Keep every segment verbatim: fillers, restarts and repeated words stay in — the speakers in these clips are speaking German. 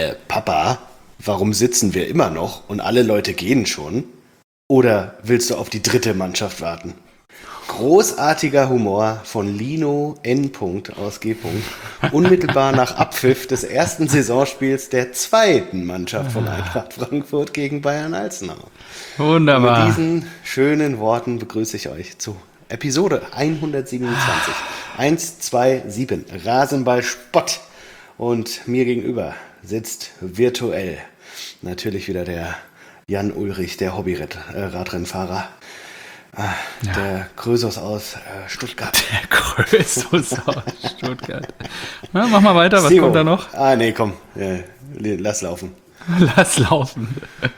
äh, Papa, warum sitzen wir immer noch und alle Leute gehen schon? Oder willst du auf die dritte Mannschaft warten? Großartiger Humor von Lino N. aus G. Unmittelbar nach Abpfiff des ersten Saisonspiels der zweiten Mannschaft von Eintracht Frankfurt gegen Bayern Alzenau. Wunderbar. Und mit diesen schönen Worten begrüße ich euch zu Episode hundertsiebenundzwanzig. eins, zwei, sieben. Rasenball Spott. Und mir gegenüber sitzt virtuell natürlich wieder der Jan Ulrich, der Hobby-Radrennfahrer. Ah, ja. Der Krösus aus äh, Stuttgart. Der Krösus aus Stuttgart. Na, mach mal weiter, was Simo. Kommt da noch? Ah, nee, komm. Ja, lass laufen. Lass laufen.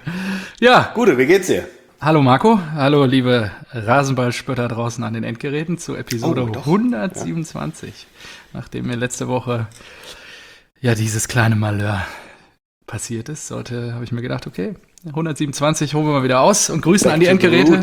Ja. Gute, wie geht's dir? Hallo Marco, hallo liebe Rasenballspötter draußen an den Endgeräten zu Episode oh, hundertsiebenundzwanzig. Ja. Nachdem mir letzte Woche ja dieses kleine Malheur passiert ist, sollte, habe ich mir gedacht, okay, hundertsiebenundzwanzig holen wir mal wieder aus und grüßen Back an die Endgeräte.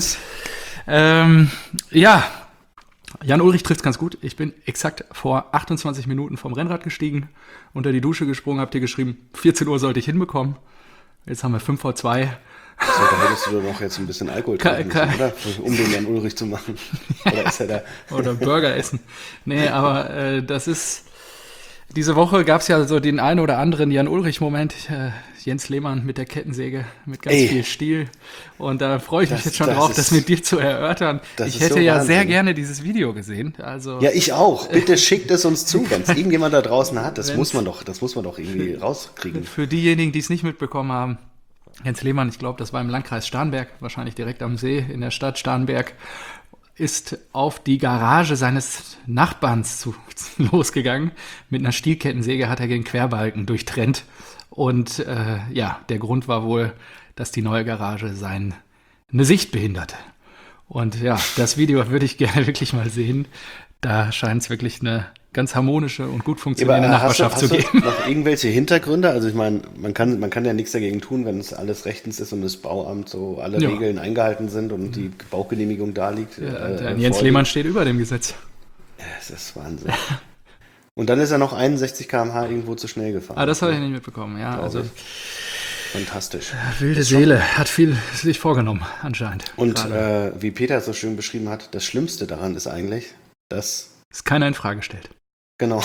Ähm, ja, Jan Ulrich trifft's ganz gut. Ich bin exakt vor achtundzwanzig Minuten vom Rennrad gestiegen, unter die Dusche gesprungen, habt ihr geschrieben, vierzehn Uhr sollte ich hinbekommen. Jetzt haben wir fünf vor zwei. So, da hättest du doch noch jetzt ein bisschen Alkohol trinken müssen, oder? Um den Jan Ulrich zu machen. Oder ist er da? Oder Burger essen. Nee, aber äh, das ist... Diese Woche gab es ja so den einen oder anderen Jan-Ulrich-Moment. Äh, Jens Lehmann mit der Kettensäge, mit ganz Ey, viel Stil. Und da freue ich mich das, jetzt schon das drauf, ist, das mit dir zu erörtern. Ich hätte so ja Wahnsinn. sehr gerne dieses Video gesehen. Also, ja, ich auch. Bitte schickt es uns zu, wenn es irgendjemand da draußen hat. Das muss man doch, das muss man doch irgendwie rauskriegen. Für diejenigen, die es nicht mitbekommen haben, Jens Lehmann, ich glaube, das war im Landkreis Starnberg, wahrscheinlich direkt am See in der Stadt Starnberg, ist auf die Garage seines Nachbarns zu, losgegangen. Mit einer Stielkettensäge hat er den Querbalken durchtrennt. Und äh, ja, der Grund war wohl, dass die neue Garage seine Sicht behinderte. Und ja, das Video würde ich gerne wirklich mal sehen. Da scheint es wirklich eine ganz harmonische und gut funktionierende Aber Nachbarschaft hast du, zu hast geben. du noch irgendwelche Hintergründe? Also ich meine, man kann, man kann ja nichts dagegen tun, wenn es alles rechtens ist und das Bauamt so alle Ja. Regeln eingehalten sind und die Baugenehmigung da liegt. Ja, äh, der äh, Jens vorliegt. Lehmann steht über dem Gesetz. Ja, das ist Wahnsinn. Und dann ist er noch einundsechzig Kilometer pro Stunde irgendwo zu schnell gefahren. Ah, das habe ich nicht mitbekommen. Ja, also ich. Fantastisch. wilde Seele, hat viel sich vorgenommen anscheinend. Und Gerade. äh, wie Peter es so schön beschrieben hat, das Schlimmste daran ist eigentlich, dass... Dass keiner in Frage stellt. Genau.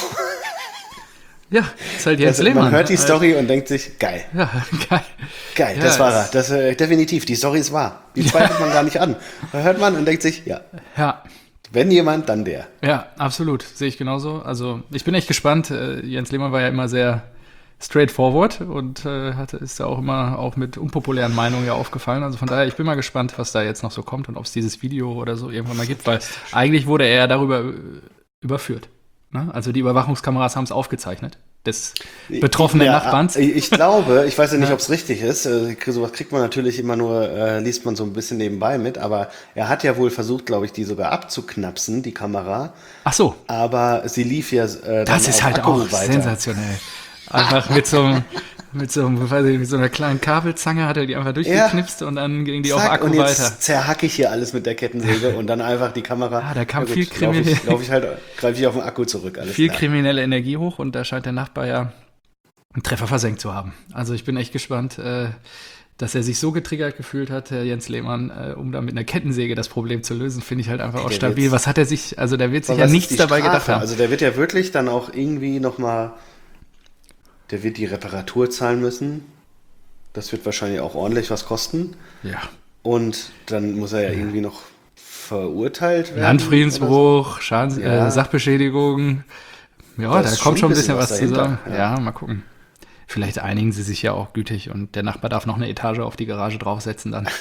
Ja, ist halt Jens Also, Lehmann. man hört die Halt. Story und denkt sich, geil. Ja, geil. Geil, Ja, das war er. es- Das, äh, definitiv, die Story ist wahr. Die zweifelt man gar nicht an. Da hört man und denkt sich, ja, Ja, wenn jemand, dann der. ja, absolut. Sehe ich genauso. Also ich bin echt gespannt. Äh, Jens Lehmann war ja immer sehr straightforward und äh, hatte, ist ja auch immer auch mit unpopulären Meinungen ja aufgefallen. Also von daher, ich bin mal gespannt, was da jetzt noch so kommt und ob es dieses Video oder so irgendwann mal gibt, weil eigentlich wurde er ja darüber äh, überführt. Ne? Also die Überwachungskameras haben es aufgezeichnet, des betroffenen Ja, Nachbarns. Ich, ich glaube, ich weiß ja nicht, Ja. ob es richtig ist. äh, Sowas kriegt man natürlich immer nur, äh, liest man so ein bisschen nebenbei mit. Aber er hat ja wohl versucht, glaube ich, die sogar abzuknapsen, die Kamera. Ach so, Aber sie lief ja äh, dann das ist auf halt Akku auch weiter. sensationell. Einfach mit so einem, mit so, einem, weiß ich, mit so einer kleinen Kabelzange hat er die einfach durchgeknipst und dann ging die auf Zack, Akku und jetzt weiter. zerhacke ich hier alles mit der Kettensäge und dann einfach die Kamera. Ah, da kam Ja viel gut, Laufe Krimi- ich, lauf ich halt, greife ich auf den Akku zurück. Alles Viel klar. kriminelle Energie hoch und da scheint der Nachbar ja einen Treffer versenkt zu haben. Also ich bin echt gespannt, äh, dass er sich so getriggert gefühlt hat, Herr Jens Lehmann, äh, um da mit einer Kettensäge das Problem zu lösen, finde ich halt einfach auch der stabil. wird's- Was hat er sich, also der wird sich Aber ja was ist nichts die dabei Strafe? gedacht haben. Also der wird ja wirklich dann auch irgendwie nochmal, der wird die Reparatur zahlen müssen. Das wird wahrscheinlich auch ordentlich was kosten. Ja. Und dann muss er ja irgendwie noch verurteilt werden. Landfriedensbruch, Schadens Ja. äh, Sachbeschädigung. Ja, Da da ist kommt schon schon ein bisschen was, zu dahinter, sagen. ja. Ja. mal gucken. Vielleicht einigen sie sich ja auch gütig und der Nachbar darf noch eine Etage auf die Garage draufsetzen dann.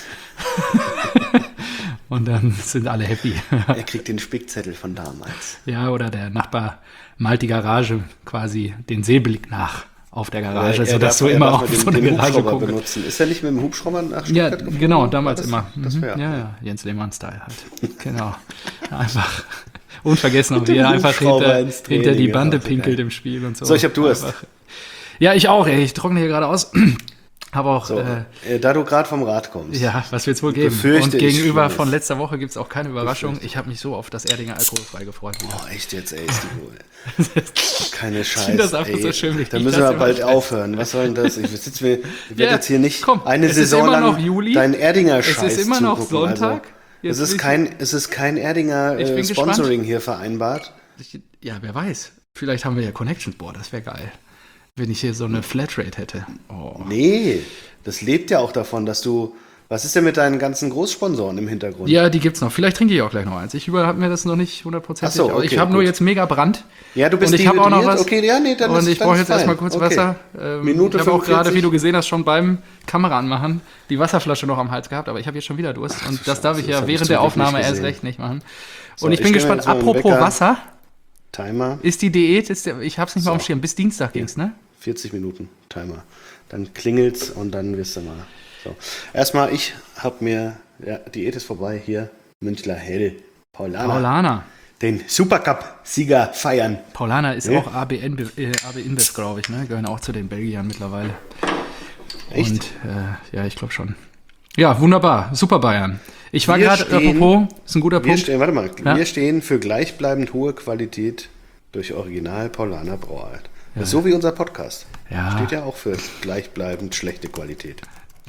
Und dann sind alle happy. Er kriegt den Spickzettel von damals. Ja, oder der Nachbar malt die Garage quasi den Seeblick nach auf der Garage, Er sodass darf- du er immer darf auf mit dem, so eine den Garage Hubschrauber gucken. benutzen. Ist er nicht mit dem Hubschrauber nach Ja, Stuttgart geflogen? genau, damals das, immer. Das Mhm. wäre Ja, ja, Jens Lehmann-Style halt. Genau. Einfach unvergessen, auch Mit dem wie er einfach Hubschrauber hinter, ins Training, hinter die ja, Bande auch so pinkelt geil. im Spiel und so. So, ich hab Durst. Einfach. Ja, ich auch, ey. Ich trockne hier gerade aus. Habe auch, So, äh, äh, da du gerade vom Rad kommst. ja, was wird's wohl geben? Befürchte Und ich gegenüber Schlimmes. von letzter Woche gibt es auch keine Überraschung. Ich habe mich so auf das Erdinger alkoholfrei gefreut. Oh, echt jetzt, ey, ist die Keine Scheiße. finde das einfach ey. so schön, wie Da ich müssen das wir bald immer- aufhören. Was soll denn das? Ich sitze mir, ich werde Ja, jetzt hier nicht komm, eine es ist Saison immer lang noch Juli. deinen Erdinger Es Scheiß ist immer noch zugucken. Sonntag. Also, Jetzt es, ist bin ich- kein, es ist kein Erdinger Ich äh, bin Sponsoring hier vereinbart. Ich, ja, wer weiß. Vielleicht haben wir ja Connections. Boah, das wäre geil. Wenn ich hier so eine Flatrate hätte. Oh. Nee, das lebt ja auch davon, dass du. Was ist denn mit deinen ganzen Großsponsoren im Hintergrund? Ja, die gibt's noch. Vielleicht trinke ich auch gleich noch eins. Ich habe mir das noch nicht hundertprozentig. Ach so, aber ich okay, habe nur gut. jetzt mega Brand. Ja, du bist Und ich habe auch noch dehydriert? was. Okay, ja, nee, dann Und ist- ich dann brauche ist jetzt fein. erstmal kurz Okay. Wasser. Ähm, Minute ich habe auch gerade, wie fünfundvierzig. du gesehen hast, schon beim Kamera anmachen die Wasserflasche noch am Hals gehabt. Aber ich habe jetzt schon wieder Durst. Und das darf ich das ja hab ich während zum der Glück Aufnahme nicht erst gesehen. recht nicht machen. So, Und ich ich bin stell mir gespannt. jetzt mal einen Apropos Wecker. Wasser. Timer, Ist die Diät, ist der, ich habe es nicht mal So. auf dem Schirm. Bis Dienstag ging's, ne? vierzig Minuten Timer. Dann klingelt's und dann wirst du mal. So. Erstmal, ich habe mir, ja, Diät ist vorbei, hier, Münchler Hell, Paulaner, Paulaner. den Supercup-Sieger feiern. Paulaner ist Ja. auch A B N, äh, A B InBev, glaube ich, ne? Gehören auch zu den Belgiern mittlerweile. Echt? Und äh, ja, ich glaube schon. Ja, wunderbar. Super Bayern. Ich war Wir gerade, stehen- apropos, ist ein guter Wir Punkt. stehen, warte mal, Ja. wir stehen für gleichbleibend hohe Qualität durch Original Paulaner Brauart. Das ist so wie unser Podcast. Ja. Steht ja auch für gleichbleibend schlechte Qualität.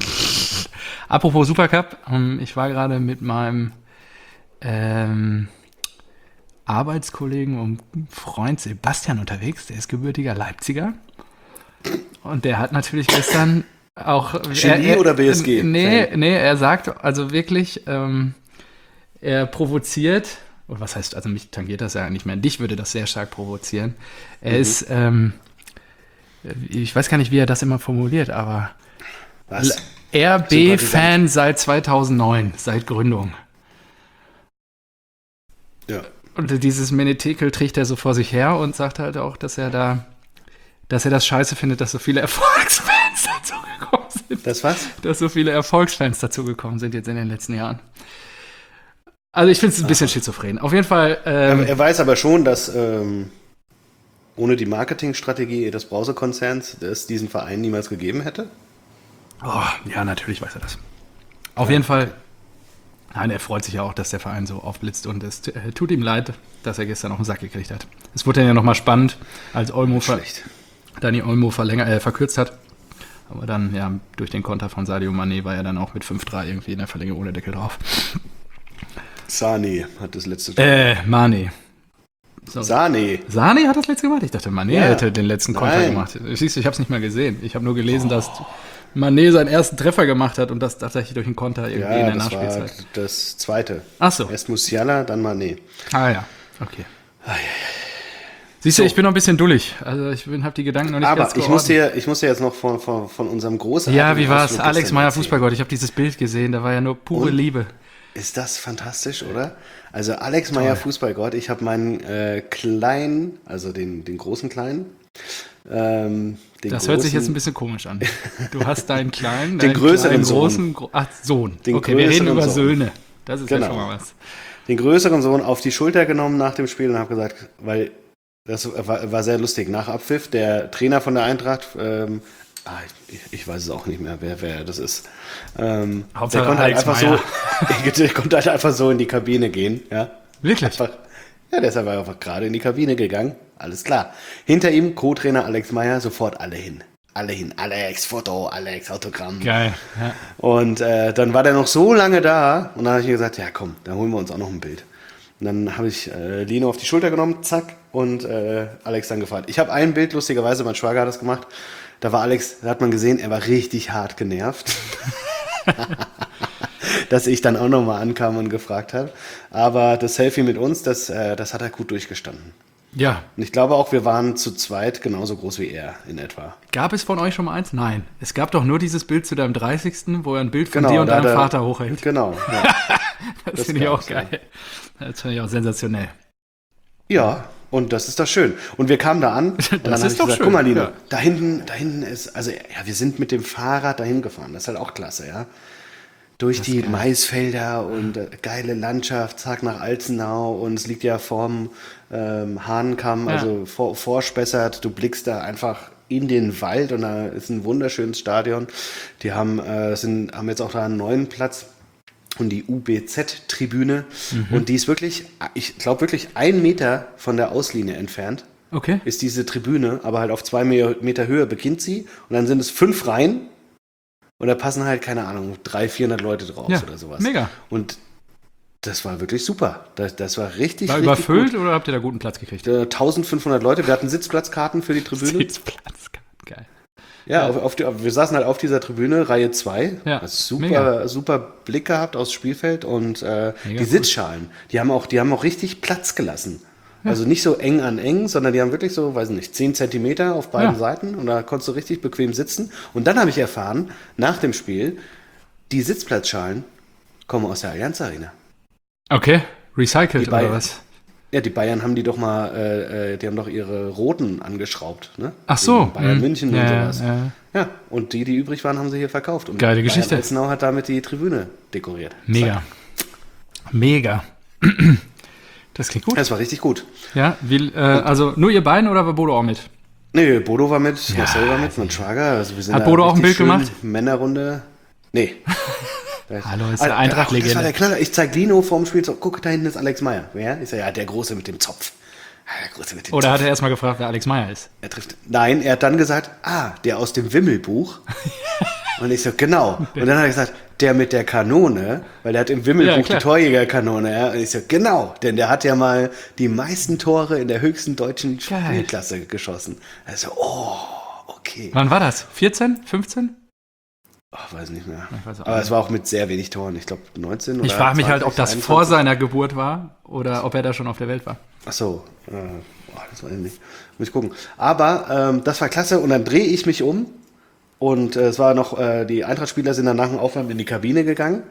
Apropos Supercup, ähm, ich war gerade mit meinem ähm, Arbeitskollegen und Freund Sebastian unterwegs, der ist gebürtiger Leipziger. Und der hat natürlich gestern auch... Genie oder B S G? Nee, Fan? nee, er sagt also wirklich, ähm, er provoziert, oder was heißt, also mich tangiert das ja nicht mehr, dich würde das sehr stark provozieren. Er Mhm. ist, ähm, ich weiß gar nicht, wie er das immer formuliert, aber Was? R B-Fan seit zweitausendneun, seit Gründung. Ja. Und dieses Menetekel trägt er so vor sich her und sagt halt auch, dass er da, dass er das scheiße findet, dass so viele Erfolgsfans dazugekommen sind. Das was? Dass so viele Erfolgsfans dazugekommen sind jetzt in den letzten Jahren. Also ich finde es ein bisschen schizophren. Auf jeden Fall, ähm, Er, er weiß aber schon, dass ähm, ohne die Marketingstrategie des Brausekonzerns es diesen Verein niemals gegeben hätte. oh, ja, natürlich weiß er das. Auf jeden Fall, nein, er freut sich ja auch, dass der Verein so aufblitzt und es t- äh, tut ihm leid, dass er gestern auf den Sack gekriegt hat. Es wurde dann ja nochmal spannend, als Olmo ver Schlecht. Dani Olmo verlänger, äh, verkürzt hat. Aber dann, ja, durch den Konter von Sadio Mané war er dann auch mit fünf drei irgendwie in der Verlängerung ohne Deckel drauf. Sani hat das letzte Tor. Äh, Mané. So. Sani. Sani hat das letzte gemacht? Ich dachte, Mané Ja. hätte den letzten Konter Nein. gemacht. Siehst du, ich habe es nicht mal gesehen. Ich habe nur gelesen, dass Mané seinen ersten Treffer gemacht hat und das tatsächlich durch den Konter irgendwie in Ja, der das war Nachspielzeit. das zweite. Ach so. Erst Musiala, dann Mané. Ah ja, okay. Siehst du, ich bin noch ein bisschen dullig. Also ich habe die Gedanken noch nicht Aber ganz ich muss, dir, ich muss dir jetzt noch von, von, von unserem großen Ja, wie war's? Ausflug Alex gestern Meyer, erzählen. Fußballgott. Ich habe dieses Bild gesehen, da war ja nur pure Und? Liebe. Ist das fantastisch, oder? Also Alex Meyer, Fußballgott. Ich habe meinen äh, kleinen, also den, den großen kleinen. Ähm, den Das großen, hört sich jetzt ein bisschen komisch an. Du hast deinen kleinen, Den deinen größeren kleinen, Sohn. großen, gro Ach, Sohn. Den okay, wir reden größeren über Sohn. Söhne. Das ist Genau. ja schon mal was. den größeren Sohn auf die Schulter genommen nach dem Spiel und habe gesagt, weil das war, war sehr lustig. Nach Abpfiff, der Trainer von der Eintracht, ähm, ah, ich, ich weiß es auch nicht mehr, wer, wer das ist. Ähm, Hauptsache der konnte halt Alex einfach Meyer. so, der konnte halt einfach so in die Kabine gehen, ja. Wirklich? Einfach, ja, der ist aber einfach gerade in die Kabine gegangen. Alles klar. Hinter ihm Co-Trainer Alex Meyer, sofort alle hin. Alle hin. Alex, Foto, Alex, Autogramm. Geil. Ja. Und äh, dann war der noch so lange da und dann habe ich mir gesagt, ja komm, dann holen wir uns auch noch ein Bild. Und dann habe ich äh, Lino auf die Schulter genommen, zack, und äh, Alex dann gefragt. Ich habe ein Bild, lustigerweise, mein Schwager hat das gemacht. Da war Alex, da hat man gesehen, er war richtig hart genervt. Dass ich dann auch nochmal ankam und gefragt habe. Aber das Selfie mit uns, das, äh, das hat er gut durchgestanden. Ja. Und ich glaube auch, wir waren zu zweit genauso groß wie er in etwa. Gab es von euch schon mal eins? Nein. Es gab doch nur dieses Bild zu deinem dreißigsten, wo er ein Bild von Genau, dir und da deinem hat er- Vater hochhält. Genau. Ja, Das, das finde ich auch gab's, ja. geil. Das finde ich auch sensationell. ja, und das ist doch schön. Und wir kamen da an und dann ist habe ich doch gesagt, schön, guck mal, Lino, ja. da hinten, da hinten ist, also ja, wir sind mit dem Fahrrad dahin gefahren. Das ist halt auch klasse, ja. Durch die Maisfelder und äh, geile Landschaft, zack nach Alzenau und es liegt ja vorm ähm, Hahnenkamm, Ja. also vor, vorspessert. Du blickst da einfach in den Wald und da ist ein wunderschönes Stadion. Die haben, äh, sind, haben jetzt auch da einen neuen Platz und die U B Z-Tribüne. Mhm. Und die ist wirklich, ich glaube wirklich ein Meter von der Auslinie entfernt. Okay. Ist diese Tribüne, aber halt auf zwei Meter Höhe beginnt sie und dann sind es fünf Reihen und da passen halt, keine Ahnung, dreihundert, vierhundert Leute drauf ja, oder sowas. Mega. Und das war wirklich super. Das, das war richtig, war richtig überfüllt gut. Oder habt ihr da guten Platz gekriegt? eintausendfünfhundert Leute. Wir hatten Sitzplatzkarten für die Tribüne. Sitzplatzkarten, geil. Ja, ja. Auf, auf die, wir saßen halt auf dieser Tribüne, Reihe zwei. Ja, super, super Blick gehabt aufs Spielfeld und äh, die cool. Sitzschalen, die haben auch, die haben auch richtig Platz gelassen. Ja. Also nicht so eng an eng, sondern die haben wirklich so, weiß nicht, zehn Zentimeter auf beiden ja. Seiten und da konntest du richtig bequem sitzen. Und dann habe ich erfahren, nach dem Spiel, die Sitzplatzschalen kommen aus der Allianz Arena. Okay, recycelt oder Bayern, was? Ja, die Bayern haben die doch mal, äh, die haben doch ihre roten angeschraubt, ne? Ach so. In Bayern hm. München ja, und sowas. Ja. ja, und die, die übrig waren, haben sie hier verkauft. Und geile Geschichte. Bayern Alzenau hat damit die Tribüne dekoriert. Mega. Zack. Mega. Das klingt gut. Das war richtig gut. Ja, wie, äh, also nur ihr beiden oder war Bodo auch mit? Nee, Bodo war mit, ja, Marcel war mit, mein Schwager. Also wir sind hat Bodo auch ein Bild gemacht? Männerrunde. Nee. Hallo, ist der Eintracht-Legende. Das war der Knaller. Ich zeig Lino vorm Spiel, so, guck, da hinten ist Alex Meyer. Wer? Ich sag, ja, der Große mit dem Zopf. Der Große mit dem Oder Zopf. hat er erstmal gefragt, wer Alex Meyer ist? Er trifft. Nein, er hat dann gesagt, ah, der aus dem Wimmelbuch. Und ich so, genau. Und dann hat er gesagt, der mit der Kanone, weil der hat im Wimmelbuch ja, die Torjägerkanone. Ja? Und ich so, genau, denn der hat ja mal die meisten Tore in der höchsten deutschen Geil. Spielklasse geschossen. Also, oh, okay. Wann war das? vierzehn? fünfzehn? Ach, weiß nicht mehr. Weiß Aber nicht. Es war auch mit sehr wenig Toren. Ich glaube neunzehn oder Ich frage mich zwanzig, halt, ob das einundzwanzig vor seiner Geburt war oder ob er da schon auf der Welt war. Ach so. Äh, boah, das weiß ich nicht. Muss ich gucken. Aber ähm, das war klasse. Und dann drehe ich mich um. Und äh, es war noch, äh, die Eintracht-Spieler sind dann nach dem Aufwärmen in die Kabine gegangen.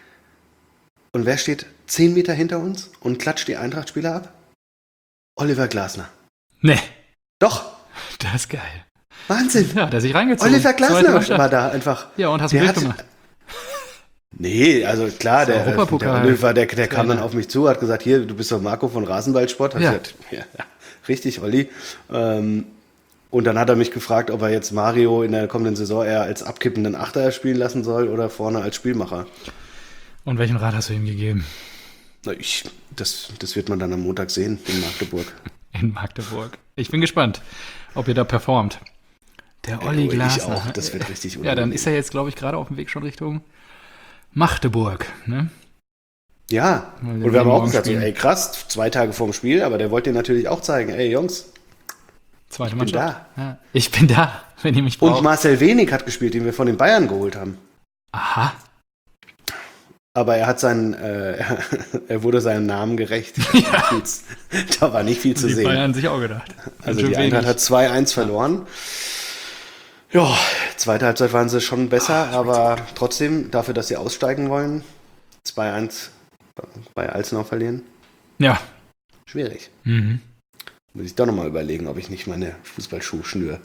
Und wer steht zehn Meter hinter uns und klatscht die Eintracht-Spieler ab? Oliver Glasner. Nee. Doch. Das ist geil. Wahnsinn. Ja, der sich reingezogen. Oliver Glasner war da einfach. Ja, und hast du ein Bild gemacht? Nee, also klar, der, der Oliver, der, der kam ja. dann auf mich zu, hat gesagt, hier, du bist doch Marco von Rasenballsport. Hat ja. gesagt, ja, richtig, Olli. Ähm, und dann hat er mich gefragt, ob er jetzt Mario in der kommenden Saison eher als abkippenden Achter spielen lassen soll oder vorne als Spielmacher. Und welchen Rat hast du ihm gegeben? Na, ich, das, das wird man dann am Montag sehen in Magdeburg. In Magdeburg. Ich bin gespannt, ob ihr da performt. Der Olli ja, Glasner. Ich auch, das wird richtig unangenehm. Ja, dann ist er jetzt, glaube ich, gerade auf dem Weg schon Richtung Magdeburg, ne? Ja, und wir haben auch gesagt, so, ey krass, zwei Tage vorm Spiel, aber der wollte dir natürlich auch zeigen, ey Jungs, Zweite ich bin da. Ja, ich bin da, wenn ihr mich braucht. Und Marcel Wenig hat gespielt, den wir von den Bayern geholt haben. Aha. Aber er hat seinen, äh, er wurde seinem Namen gerecht. Ja. Da war nicht viel zu die sehen. Die Bayern sich auch gedacht. Also die Eintracht hat zwei eins verloren. Ja, zweite Halbzeit waren sie schon besser, Ach, aber trotzdem, dafür, dass sie aussteigen wollen, zwei eins bei Alzenau verlieren. Ja. Schwierig. Mhm. Muss ich doch nochmal überlegen, ob ich nicht meine Fußballschuhe schnüre.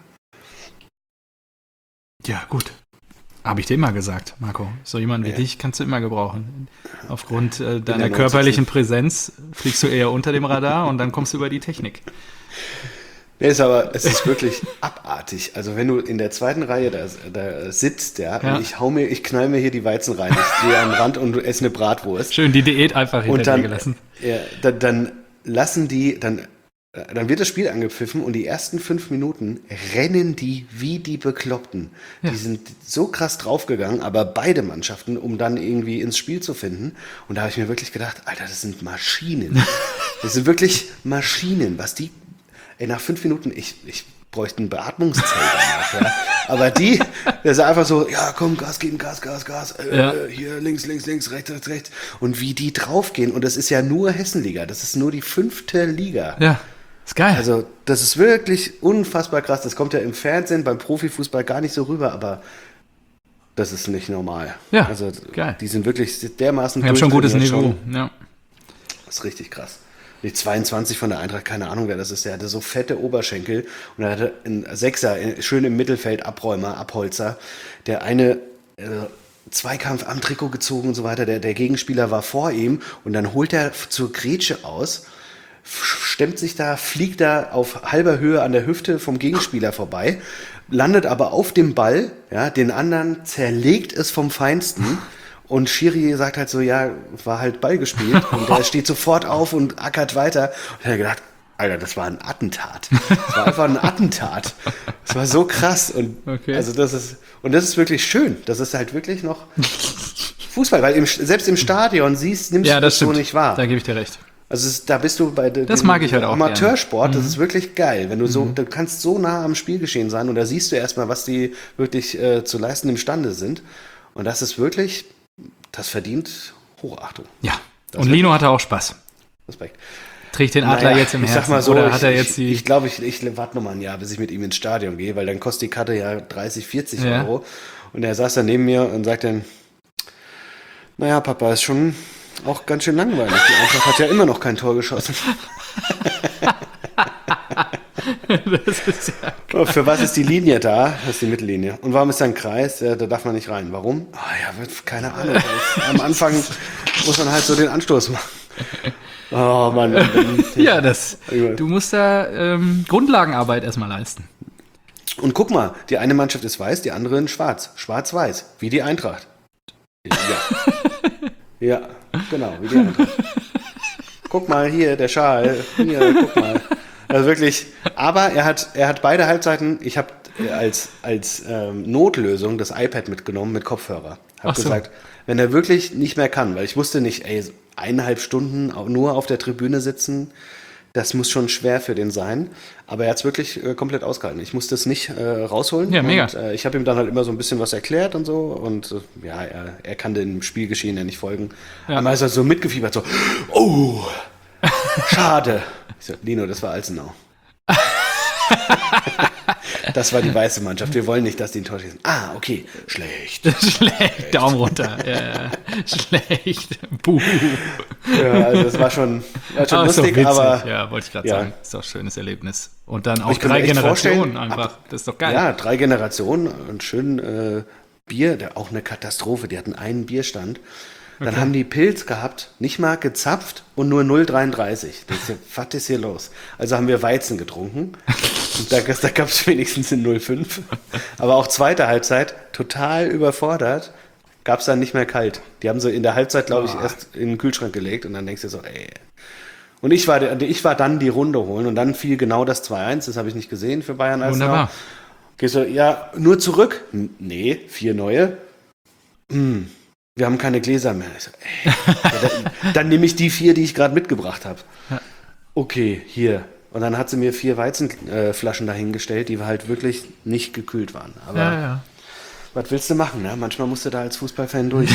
Ja, gut. Habe ich dir immer gesagt, Marco. So jemanden wie ja. dich kannst du immer gebrauchen. Aufgrund äh, deiner körperlichen Präsenz fliegst du eher unter dem Radar und dann kommst du über die Technik. Nee, ist aber, es ist wirklich abartig. Also wenn du in der zweiten Reihe da, da sitzt, ja, ja. Und ich hau mir, ich knall mir hier die Weizen rein, ich stehe am Rand und esse eine Bratwurst. Schön die Diät einfach hinter und dann, dir gelassen. Ja, dann, dann lassen die, dann, dann wird das Spiel angepfiffen und die ersten fünf Minuten rennen die wie die Bekloppten. Ja. Die sind so krass draufgegangen, aber beide Mannschaften, um dann irgendwie ins Spiel zu finden. Und da habe ich mir wirklich gedacht, Alter, das sind Maschinen. Das sind wirklich Maschinen, was die. Ey, nach fünf Minuten, ich, ich bräuchte ein Beatmungszelt danach, ja. Aber die, das ist einfach so, ja, komm, Gas geben, Gas, Gas, Gas, äh, ja. hier links, links, links, rechts, rechts, rechts. Und wie die draufgehen. Und das ist ja nur Hessenliga, das ist nur die fünfte Liga. Ja, ist geil. Also, das ist wirklich unfassbar krass. Das kommt ja im Fernsehen, beim Profifußball gar nicht so rüber, aber das ist nicht normal. Ja, also, geil. Die sind wirklich dermaßen. Wir haben schon ein gutes Niveau, ja. Das ist richtig krass. Die zweiundzwanzig von der Eintracht, keine Ahnung, wer das ist. Der hatte so fette Oberschenkel und er hatte einen Sechser, schön im Mittelfeld, Abräumer, Abholzer. Der eine äh, Zweikampf am Trikot gezogen und so weiter. Der, der Gegenspieler war vor ihm und dann holt er zur Grätsche aus, stemmt sich da, fliegt da auf halber Höhe an der Hüfte vom Gegenspieler vorbei, landet aber auf dem Ball, ja, den anderen zerlegt es vom Feinsten. Und Schiri sagt halt so, ja, war halt Ball gespielt. Und der steht sofort auf und ackert weiter. Und er hat gedacht, Alter, das war ein Attentat. Das war einfach ein Attentat. Das war so krass. Und okay. also das ist, und das ist wirklich schön. Das ist halt wirklich noch Fußball, weil im, selbst im Stadion siehst, nimmst ja, du das, das stimmt. so nicht wahr. Da gebe ich dir recht. Also es, da bist du bei de, das dem mag ich halt auch Amateursport, gerne. Das ist wirklich geil. Wenn du so, Mhm. du kannst so nah am Spielgeschehen sein und da siehst du erstmal, was die wirklich äh, zu leisten imstande sind. Und das ist wirklich, das verdient Hochachtung. Ja, Das und Lino hatte auch Spaß. Respekt. Trägt den Adler Naja, jetzt im ich Herzen? sag mal so, oder ich, hat er jetzt die... ich glaube, ich, ich warte noch mal ein Jahr, bis ich mit ihm ins Stadion gehe, weil dann kostet die Karte ja dreißig, vierzig Ja. Euro. Und er saß da neben mir und sagt dann, naja, Papa, ist schon auch ganz schön langweilig. Die Eintracht hat ja immer noch kein Tor geschossen. das ist ja... Oh, für was ist die Linie da? Das ist die Mittellinie. Und warum ist da ein Kreis? Ja, da darf man nicht rein. Warum? Ah ja, wird- keine Ahnung. Das- Am Anfang muss man halt so den Anstoß machen. Oh Mann. und dann- Ja, das... Du musst da ähm, Grundlagenarbeit erstmal leisten. Und guck mal, die eine Mannschaft ist weiß, die andere in schwarz. Schwarz-weiß, wie die Eintracht. Ja. Ja, genau, wie die Eintracht. Guck mal hier, der Schal. Hier, guck mal. Also wirklich, aber er hat, er hat beide Halbzeiten, ich habe als, als ähm, Notlösung das iPad mitgenommen mit Kopfhörer. Habe Ach so. gesagt, wenn er wirklich nicht mehr kann, weil ich wusste nicht, ey, so eineinhalb Stunden au- nur auf der Tribüne sitzen, das muss schon schwer für den sein. Aber er hat es wirklich äh, komplett ausgehalten. Ich musste es nicht äh, rausholen. Ja, mega. Und, äh, ich habe ihm dann halt immer so ein bisschen was erklärt und so. Und äh, ja, er, er kann dem Spielgeschehen ja nicht folgen. Ja. Aber er ist halt so mitgefiebert, so, oh, schade. Ich so, Lino, das war Alzenau. Das war die weiße Mannschaft. Wir wollen nicht, dass die ein Tor schießen. Ah, okay. Schlecht. Schlecht, Daumen runter. Ja, schlecht. Buh. Ja, also das war schon, war schon Ah, ist doch lustig, witzig. aber Ja, wollte ich gerade ja. sagen. Ist doch ein schönes Erlebnis. Und dann auch ich kann mir drei echt Generationen vorstellen, einfach. ab- Das ist doch geil. ja, drei Generationen und schön äh, Bier, der, auch eine Katastrophe. Die hatten einen Bierstand. Dann Okay. haben die Pilz gehabt, nicht mal gezapft und nur null Komma dreiunddreißig. Das ist ja, was ist hier los? Also haben wir Weizen getrunken. Und da, da gab es wenigstens in null Komma fünf. Aber auch zweite Halbzeit, total überfordert, gab es dann nicht mehr kalt. Die haben so in der Halbzeit, glaube ich, Boah. erst in den Kühlschrank gelegt und dann denkst du so, ey. Und ich war, der- ich war dann die Runde holen und dann fiel genau das zwei eins, das habe ich nicht gesehen für Bayern als Wunderbar. Gehst du, ja, nur zurück? N- Nee, vier neue. Hm, wir haben keine Gläser mehr. Ich so, ey, ja, dann, dann nehme ich die vier, die ich gerade mitgebracht habe. Ja. Okay, hier. Und dann hat sie mir vier Weizenflaschen äh, Flaschen dahingestellt, die halt wirklich nicht gekühlt waren. Aber Ja, ja. was willst du machen? Ne? Manchmal musst du da als Fußballfan durch.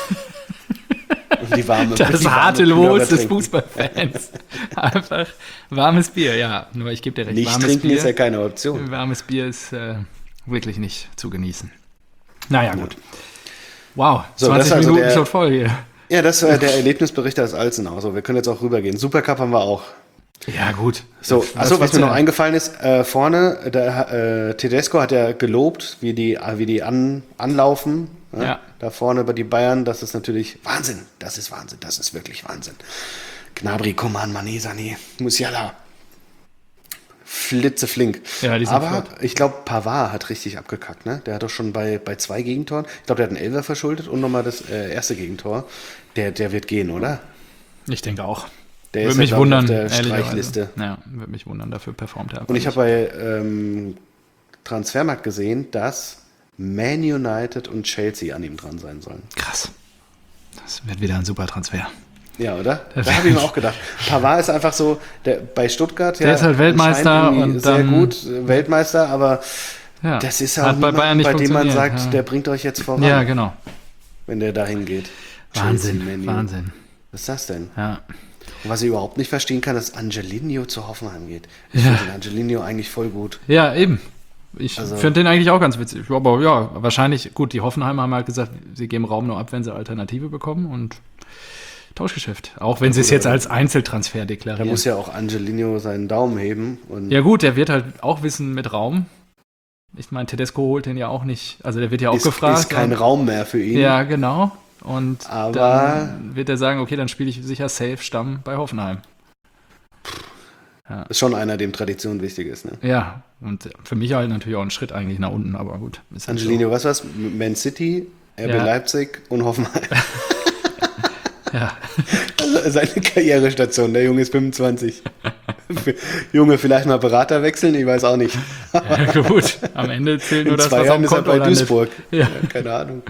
Und die warme, Das die warme harte Plörre Los des trinken. Fußballfans. Einfach warmes Bier, ja. Nur ich gebe dir recht. Nicht warmes trinken Bier, ist ja keine Option. warmes Bier ist äh, wirklich nicht zu genießen. Naja, gut. Wow, So, das zwanzig ist also Minuten der- schon voll hier. Ja, das war der Erlebnisbericht aus Alzenau. So, wir können jetzt auch rübergehen. Supercup haben wir auch. Ja, gut. So, achso, was willst mir du noch denn? eingefallen ist, äh, vorne, der äh, Tedesco hat ja gelobt, wie die, wie die an, anlaufen. Ne? Ja. Da vorne bei die Bayern, das ist natürlich Wahnsinn. Das ist Wahnsinn, das ist wirklich Wahnsinn. Gnabry, Coman, Mané, Sané, Musiala. Flitzeflink. Ja, die sind Aber flott. ich glaube, Pavard hat richtig abgekackt. Ne? Der hat doch schon bei, bei zwei Gegentoren, ich glaube, der hat einen Elfer verschuldet und nochmal das äh, erste Gegentor. Der, der wird gehen, oder? Ich denke auch. Der Würde ist mich ja, glaub ich, wundern, auf der ehrlicherweise. Streichliste. Ja, würde mich wundern, dafür performt er einfach Und ich nicht. habe bei ähm, Transfermarkt gesehen, dass Man United und Chelsea an ihm dran sein sollen. Krass. Das wird wieder ein super Transfer. Ja, oder? Da habe ich mir auch gedacht. Pavard ist einfach so, der, bei Stuttgart, Der ist halt Weltmeister anscheinend irgendwie und sehr dann- gut, äh, Weltmeister, aber Ja. das ist auch Hat bei niemand, Bayern nicht bei dem man funktioniert, sagt, ja. der bringt euch jetzt voran, Ja, genau. wenn der dahin geht. Wahnsinn, Chelsea, Man U. Wahnsinn. Was ist das denn? Ja. Und was ich überhaupt nicht verstehen kann, dass Angelino zu Hoffenheim geht. Ich Ja. finde den Angelino eigentlich voll gut. Ja, eben. Ich Also- finde den eigentlich auch ganz witzig. Aber ja, wahrscheinlich, gut, die Hoffenheimer haben halt gesagt, sie geben Raum nur ab, wenn sie Alternative bekommen und Tauschgeschäft. Auch wenn sie es jetzt als Einzeltransfer Da deklarieren. muss ja auch Angelino seinen Daumen heben. Und Ja gut, der wird halt auch wissen mit Raum. Ich meine, Tedesco holt den ja auch nicht, also der wird ja auch ist, gefragt. ist kein und- Raum mehr für ihn. Ja, genau. Und Aber- dann wird er sagen, okay, dann spiele ich sicher safe Stamm bei Hoffenheim. Ja. Ist schon einer, dem Tradition wichtig ist. Ne? Ja, und für mich halt natürlich auch ein Schritt eigentlich nach unten, aber gut. Ist halt Angelino, so. was war's? Man City, R B Ja. Leipzig und Hoffenheim. Ja. Also seine Karrierestation, der Junge ist fünfundzwanzig. Junge, vielleicht mal Berater wechseln, ich weiß auch nicht. Ja, gut, am Ende zählt nur In das, zwei was auf Jahren dem ist er Konto bei landet. Duisburg. Ja. Ja, keine Ahnung.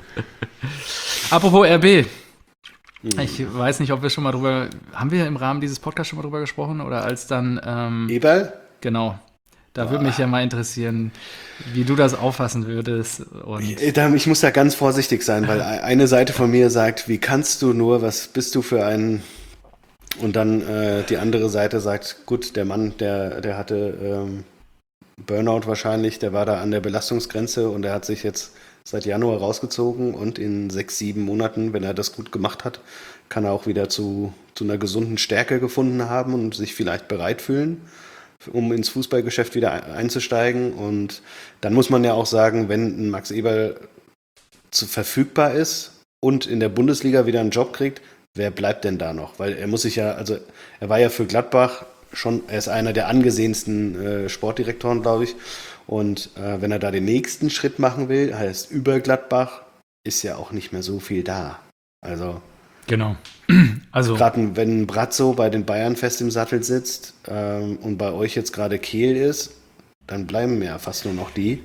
Apropos R B. Hm. Ich weiß nicht, ob wir schon mal drüber, haben wir im Rahmen dieses Podcasts schon mal drüber gesprochen oder als dann, ähm, Eberl? genau, da würde mich ja mal interessieren, wie du das auffassen würdest. Und Ich, da- ich muss da ganz vorsichtig sein, weil eine Seite von mir sagt, wie kannst du nur, was bist du für ein... Und dann äh, die andere Seite sagt, gut, der Mann, der, der hatte ähm, Burnout wahrscheinlich, der war da an der Belastungsgrenze und er hat sich jetzt seit Januar rausgezogen und in sechs, sieben Monaten, wenn er das gut gemacht hat, kann er auch wieder zu, zu einer gesunden Stärke gefunden haben und sich vielleicht bereit fühlen, um ins Fußballgeschäft wieder ein- einzusteigen. Und dann muss man ja auch sagen, wenn ein Max Eberl zu, verfügbar ist und in der Bundesliga wieder einen Job kriegt, wer bleibt denn da noch? Weil er muss sich ja, also er war ja für Gladbach schon, er ist einer der angesehensten äh, Sportdirektoren, glaube ich. Und äh, wenn er da den nächsten Schritt machen will, heißt über Gladbach, ist ja auch nicht mehr so viel da. Also genau. Also, gerade wenn ein Brazzo bei den Bayern fest im Sattel sitzt ähm, und bei euch jetzt gerade Kehl ist, dann bleiben ja fast nur noch die.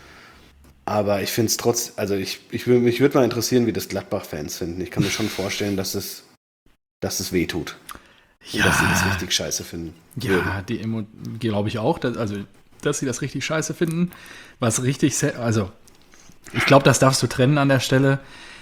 Aber ich finde es trotz, also ich, ich wür- mich würde mal interessieren, wie das Gladbach-Fans finden. Ich kann mir schon vorstellen, dass es, dass es weh tut. Und Ja. dass sie das richtig scheiße finden. würden. ja, die Emo glaube ich auch, dass, also, dass sie das richtig scheiße finden. Was richtig, se- also, ich glaube, das darfst du trennen an der Stelle.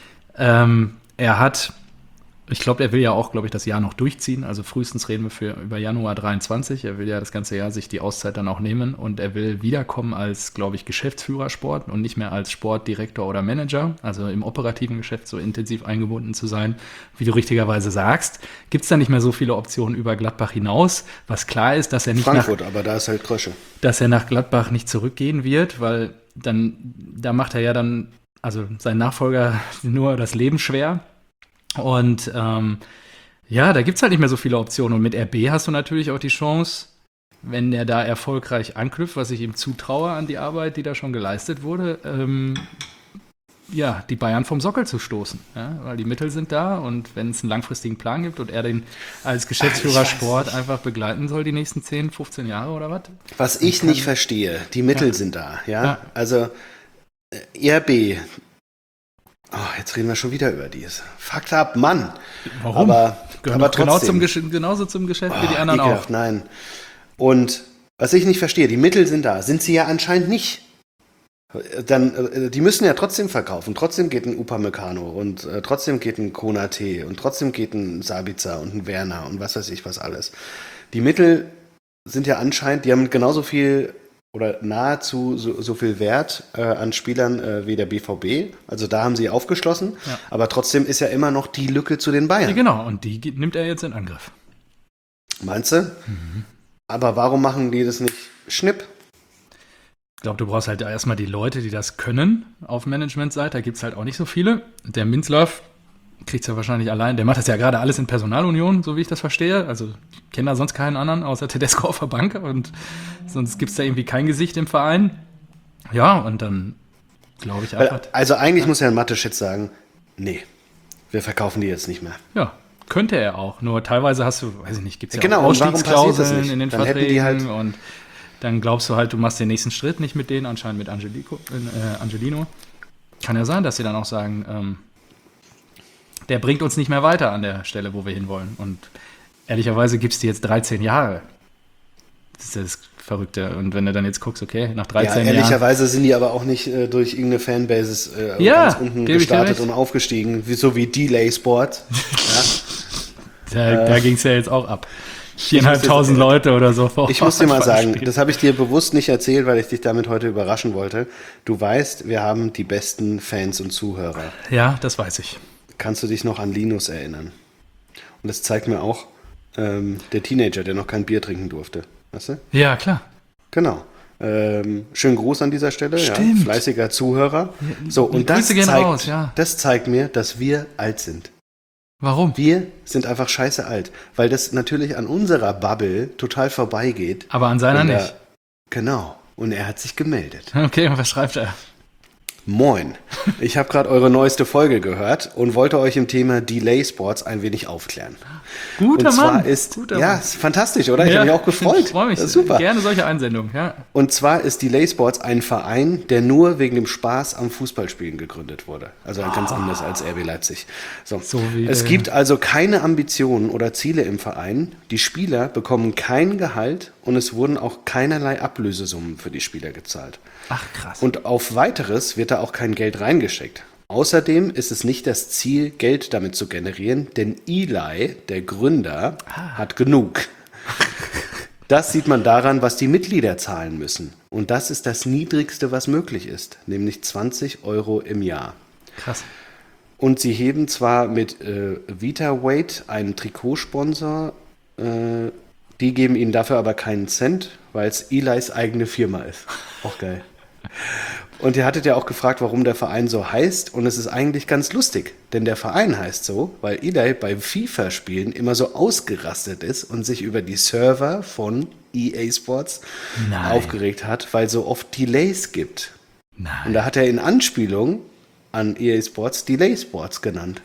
Ähm, er hat, ich glaube, er will ja auch, glaube ich, das Jahr noch durchziehen. Also frühestens reden wir für, über Januar dreiundzwanzig. Er will ja das ganze Jahr sich die Auszeit dann auch nehmen und er will wiederkommen als, glaube ich, Geschäftsführer Sport und nicht mehr als Sportdirektor oder Manager, also im operativen Geschäft so intensiv eingebunden zu sein. Wie du richtigerweise sagst, gibt es da nicht mehr so viele Optionen über Gladbach hinaus. Was klar ist, dass er nicht nach, Frankfurt, aber da ist halt Krösche. dass er nach Gladbach nicht zurückgehen wird, weil dann, da macht er ja dann, also sein Nachfolger nur das Leben schwer. Und ähm, ja, da gibt es halt nicht mehr so viele Optionen. Und mit R B hast du natürlich auch die Chance, wenn er da erfolgreich anknüpft, was ich ihm zutraue an die Arbeit, die da schon geleistet wurde, ähm, ja, die Bayern vom Sockel zu stoßen. Ja? Weil die Mittel sind da und wenn es einen langfristigen Plan gibt und er den als Geschäftsführer Sport einfach begleiten soll, die nächsten zehn, fünfzehn Jahre oder was? Was ich nicht verstehe, die Mittel Ja. sind da, ja. Ja. Also äh, R B. Oh, jetzt reden wir schon wieder über dies. Fucked up, Mann. Warum? Aber, Gehören aber doch genau zum trotzdem. Gesch- genauso zum Geschäft wie die Oh, anderen ekelhaft, auch. nein. Und was ich nicht verstehe, die Mittel sind da, sind sie ja anscheinend nicht. Dann, äh, die müssen ja trotzdem verkaufen. Trotzdem geht ein Upamecano und äh, trotzdem geht ein Konate und trotzdem geht ein Sabitzer und ein Werner und was weiß ich was alles. Die Mittel sind ja anscheinend, die haben genauso viel oder nahezu so, so viel Wert äh, an Spielern äh, wie der B V B. Also da haben sie aufgeschlossen. Ja. Aber trotzdem ist ja immer noch die Lücke zu den Bayern. Ja, genau, und die ge- nimmt er jetzt in Angriff. Meinst du? Mhm. Aber warum machen die das nicht schnipp? Ich glaube, du brauchst halt erstmal die Leute, die das können auf Managementseite. Da gibt es halt auch nicht so viele. Der Minzlaff kriegt es ja wahrscheinlich allein. Der macht das ja gerade alles in Personalunion, so wie ich das verstehe. Also ich kenne da sonst keinen anderen, außer Tedesco auf der Bank. Und sonst gibt es da irgendwie kein Gesicht im Verein. Ja, und dann glaube ich einfach, Weil, also eigentlich muss Herr Mateschitz sagen, nee, wir verkaufen die jetzt nicht mehr. ja, könnte er auch. Nur teilweise hast du, weiß ich nicht, gibt es ja, Genau, auch und warum passiert das Ausstiegsklauseln nicht? in den Dann hätten Verträgen. die halt- Und dann glaubst du halt, du machst den nächsten Schritt nicht mit denen, anscheinend mit Angelico, äh, Angelino. Kann ja sein, dass sie dann auch sagen, ähm, der bringt uns nicht mehr weiter an der Stelle, wo wir hinwollen. Und ehrlicherweise gibst du jetzt dreizehn Jahre. Das ist das Verrückte. Und wenn du dann jetzt guckst, okay, nach Ja, dreizehn Jahren. ehrlicherweise sind die aber auch nicht äh, durch irgendeine Fanbases äh, Ja, ganz unten gebe ich dir gestartet recht. und aufgestiegen, wie, so wie Delay Sport. ja. Da, da ging es ja jetzt auch ab. Viereinhalbtausend jetzt- Leute oder so. vor Ich muss dir mal Ort sagen, spielen. das habe ich dir bewusst nicht erzählt, weil ich dich damit heute überraschen wollte. Du weißt, wir haben die besten Fans und Zuhörer. Ja, das weiß ich. Kannst du dich noch an Linus erinnern? Und das zeigt mir auch ähm, der Teenager, der noch kein Bier trinken durfte. Weißt du? Ja, klar. Genau. Ähm, schönen Gruß an dieser Stelle. Ja, Stimmt. fleißiger Zuhörer. So, die und das Grüße gehen zeigt, raus, ja. das zeigt mir, dass wir alt sind. Warum? Wir sind einfach scheiße alt, weil das natürlich an unserer Bubble total vorbeigeht. Aber an seiner Und er- nicht. Genau. Und er hat sich gemeldet. Okay, und was schreibt er? Moin. Ich habe gerade eure neueste Folge gehört und wollte euch im Thema Delay Sports ein wenig aufklären. Guter und zwar Mann. ist Guter ja, Mann. ist fantastisch, oder? Ich habe mich auch gefreut. Ich freue mich. Das ist super. Gerne solche Einsendungen, ja. Und zwar ist Delay Sports ein Verein, der nur wegen dem Spaß am Fußballspielen gegründet wurde. Also ganz anders als R B Leipzig. So. So wie, es äh, gibt also keine Ambitionen oder Ziele im Verein. Die Spieler bekommen kein Gehalt und es wurden auch keinerlei Ablösesummen für die Spieler gezahlt. Ach, krass. Und auf Weiteres wird da auch kein Geld reingesteckt. Außerdem ist es nicht das Ziel, Geld damit zu generieren, denn Eli, der Gründer, hat genug. Das sieht man daran, was die Mitglieder zahlen müssen. Und das ist das Niedrigste, was möglich ist, nämlich zwanzig Euro im Jahr. Krass. Und sie heben zwar mit äh, VitaWeight einen Trikotsponsor, äh, die geben ihnen dafür aber keinen Cent, weil es Elis eigene Firma ist. Auch geil. Und ihr hattet ja auch gefragt, warum der Verein so heißt. Und es ist eigentlich ganz lustig, denn der Verein heißt so, weil Eli beim FIFA-Spielen immer so ausgerastet ist und sich über die Server von E A Sports Nein. aufgeregt hat, weil so oft Delays gibt. Und Nein. da hat er in Anspielung an E A Sports Delay Sports genannt.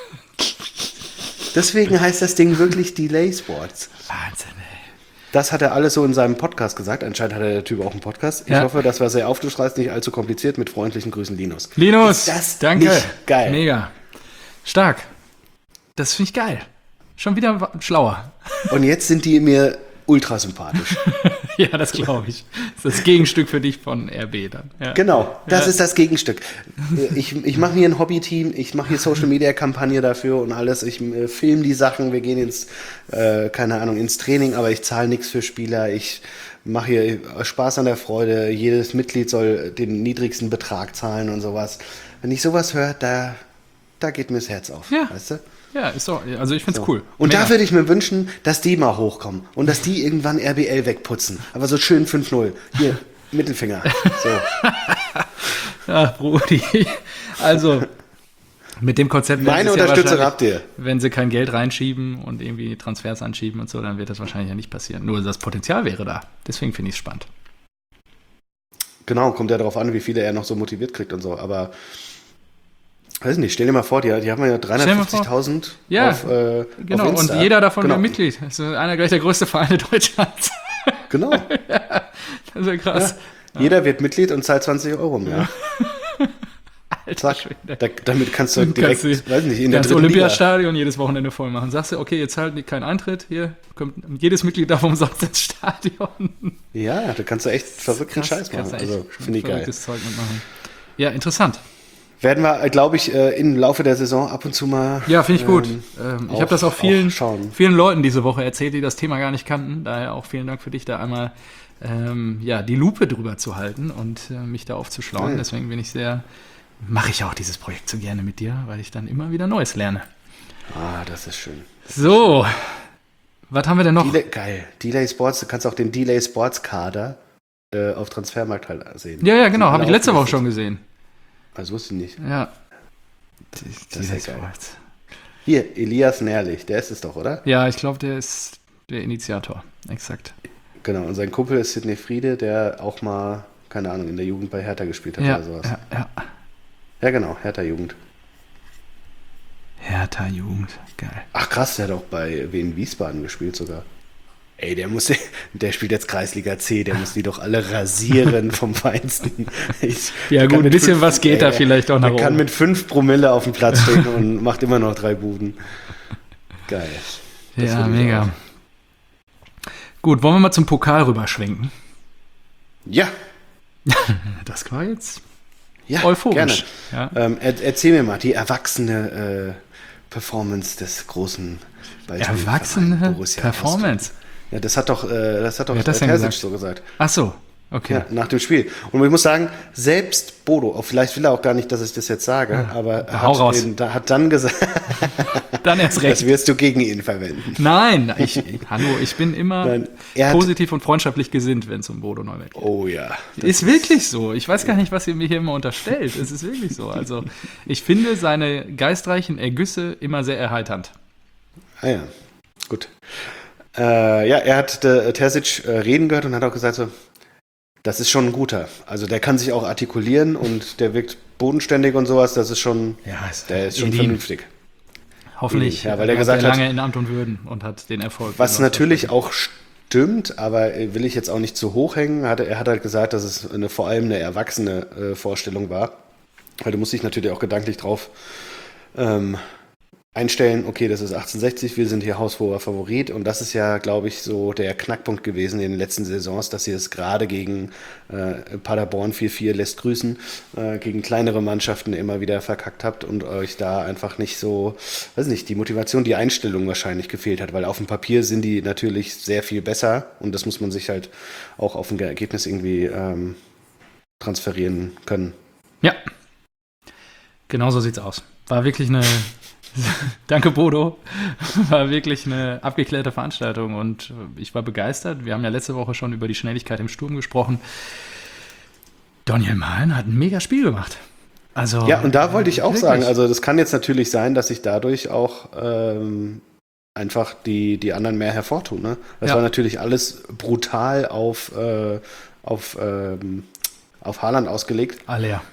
Deswegen heißt das Ding wirklich Delay Sports. Wahnsinn, ey. Das hat er alles so in seinem Podcast gesagt. Anscheinend hat der Typ auch einen Podcast. Ich Ja. hoffe, das war sehr aufschlussreich, nicht allzu kompliziert. Mit freundlichen Grüßen, Linus. Linus, Ist das danke. nicht geil? Mega. Stark. Das finde ich geil. Schon wieder wa- schlauer. Und jetzt sind die mir ultra sympathisch. Ja, das glaube ich. Das ist das Gegenstück für dich von R B dann. Ja. Genau, das Ja. ist das Gegenstück. Ich, ich mache hier ein Hobby-Team, ich mache hier Social-Media-Kampagne dafür und alles. Ich äh, filme die Sachen, wir gehen ins, äh, keine Ahnung, ins Training, aber ich zahle nichts für Spieler. Ich mache hier Spaß an der Freude. Jedes Mitglied soll den niedrigsten Betrag zahlen und sowas. Wenn ich sowas höre, da, da geht mir das Herz auf. Ja. Weißt du? Ja, ist so. Also ich finde es cool. Und Mega. da würde ich mir wünschen, dass die mal hochkommen und dass die irgendwann R B L wegputzen. Aber so schön fünf null. Hier, Mittelfinger. So. Ach, Brudi. Also, mit dem Konzept. werden Meine sie es ja Unterstützung wahrscheinlich- habt ihr. Wenn sie kein Geld reinschieben und irgendwie Transfers anschieben und so, dann wird das wahrscheinlich ja nicht passieren. Nur das Potenzial wäre da. Deswegen finde ich es spannend. Genau, kommt ja darauf an, wie viele er noch so motiviert kriegt und so. Aber, weiß nicht, stell dir mal vor, die, die haben ja dreihundertfünfzigtausend Ja, auf, äh, Genau, auf und Insta. jeder davon genau. wäre Mitglied. Das ist einer gleich der größte Vereine Deutschlands. Genau. Das ist ja krass. Ja. Jeder wird Mitglied und zahlt zwanzig Euro im Jahr. Alter Zack. Schwede. Da, damit kannst du Du direkt, kannst weiß nicht, in der das dritten Liga. Olympiastadion jedes Wochenende voll machen. Sagst du, okay, jetzt halt kein Eintritt, hier kommt jedes Mitglied darf umsonst ins Stadion. Ja, da kannst du echt verrückten Scheiß machen. kannst du echt Also, finde ich geil. verrücktes Zeug mitmachen. Ja, interessant. Werden wir, glaube ich, äh, im Laufe der Saison ab und zu mal. Ja, finde ich gut. ähm, Ähm, ich auch- habe das auch vielen, auch schauen. vielen Leuten diese Woche erzählt, die das Thema gar nicht kannten. Daher auch vielen Dank für dich, da einmal ähm, ja, die Lupe drüber zu halten und äh, mich da aufzuschlauen. Geil. Deswegen bin ich sehr, mache ich auch dieses Projekt so gerne mit dir, weil ich dann immer wieder Neues lerne. Ah, das ist schön. So, was haben wir denn noch? Delay, geil. Delay Sports, du kannst auch den Delay Sports Kader äh, auf Transfermarkt halt sehen. Ja, ja, genau, habe ich Sind letzte Woche aufgelistet. schon gesehen. Also wusste ich nicht. Ja. Das ist ja geil. Sports. Hier, Elias Nährlich, der ist es doch, oder? Ja, ich glaube, der ist der Initiator. Exakt. Genau, und sein Kumpel ist Sidney Friede, der auch mal, keine Ahnung, in der Jugend bei Hertha gespielt hat Ja, oder sowas. ja, ja. Ja, genau, Hertha-Jugend. Hertha Jugend. Geil. Ach krass, der hat auch bei Wien Wiesbaden gespielt sogar. Ey, der muss, der spielt jetzt Kreisliga C, der muss die doch alle rasieren vom Feinsten. Ich, Ja, der gut, kann ein mit bisschen was geht da vielleicht auch nach Der kann oben. mit fünf Promille auf dem Platz stehen und macht immer noch drei Buden. Geil. Das Ja, würde ich mega. auch. Gut, wollen wir mal zum Pokal rüberschwenken? Ja, Das war jetzt ja, euphorisch. gerne. Ja. Ähm, er, erzähl mir mal die erwachsene äh, Performance des großen Ballspielvereins Erwachsene Borussia Performance. Rostock. Ja, das hat doch, äh, das hat doch Wer hat das denn Terzic gesagt? so gesagt. Ach so. Okay. Ja, nach dem Spiel. Und ich muss sagen, selbst Bodo, auch vielleicht will er auch gar nicht, dass ich das jetzt sage, ja, aber er hau raus. hat, eben, da, hat dann gesagt, dann erst recht. Das wirst du gegen ihn verwenden. Nein, ich, hallo, ich bin immer Nein, hat, positiv und freundschaftlich gesinnt, wenn es um Bodo Neuwelt geht. Oh ja. Ist wirklich so. Ich weiß gar nicht, was ihr mir hier immer unterstellt. Es ist wirklich so. Also, ich finde seine geistreichen Ergüsse immer sehr erheiternd. Ah ja, gut. Äh, ja, er hat äh, Terzic äh, reden gehört und hat auch gesagt so, das ist schon ein guter. Also der kann sich auch artikulieren und der wirkt bodenständig und sowas. Das ist schon, ja, ist der ist schon Edin. vernünftig. Hoffentlich ja, weil er gesagt lange hat, in Amt und Würden und hat den Erfolg. Was natürlich auch stimmt, aber will ich jetzt auch nicht zu hoch hängen. Hat, er hat halt gesagt, dass es eine, vor allem eine erwachsene äh, Vorstellung war. Weil du musst dich natürlich auch gedanklich drauf ähm, einstellen, okay, das ist achtzehnhundertsechzig, wir sind hier haushoher Favorit und das ist ja, glaube ich, so der Knackpunkt gewesen in den letzten Saisons, dass ihr es gerade gegen äh, Paderborn vier vier lässt grüßen, äh, gegen kleinere Mannschaften immer wieder verkackt habt und euch da einfach nicht so, weiß nicht, die Motivation, die Einstellung wahrscheinlich gefehlt hat, weil auf dem Papier sind die natürlich sehr viel besser und das muss man sich halt auch auf ein Ergebnis irgendwie ähm, transferieren können. Ja, genau so sieht's aus. War wirklich eine Danke, Bodo. War wirklich eine abgeklärte Veranstaltung und ich war begeistert. Wir haben ja letzte Woche schon über die Schnelligkeit im Sturm gesprochen. Daniel Mahlen hat ein mega Spiel gemacht. Also, ja, und da wollte ich auch wirklich sagen, also das kann jetzt natürlich sein, dass sich dadurch auch ähm, einfach die, die anderen mehr hervortun. Ne? Das ja. war natürlich alles brutal auf, äh, auf, ähm, auf Haaland ausgelegt. Aller.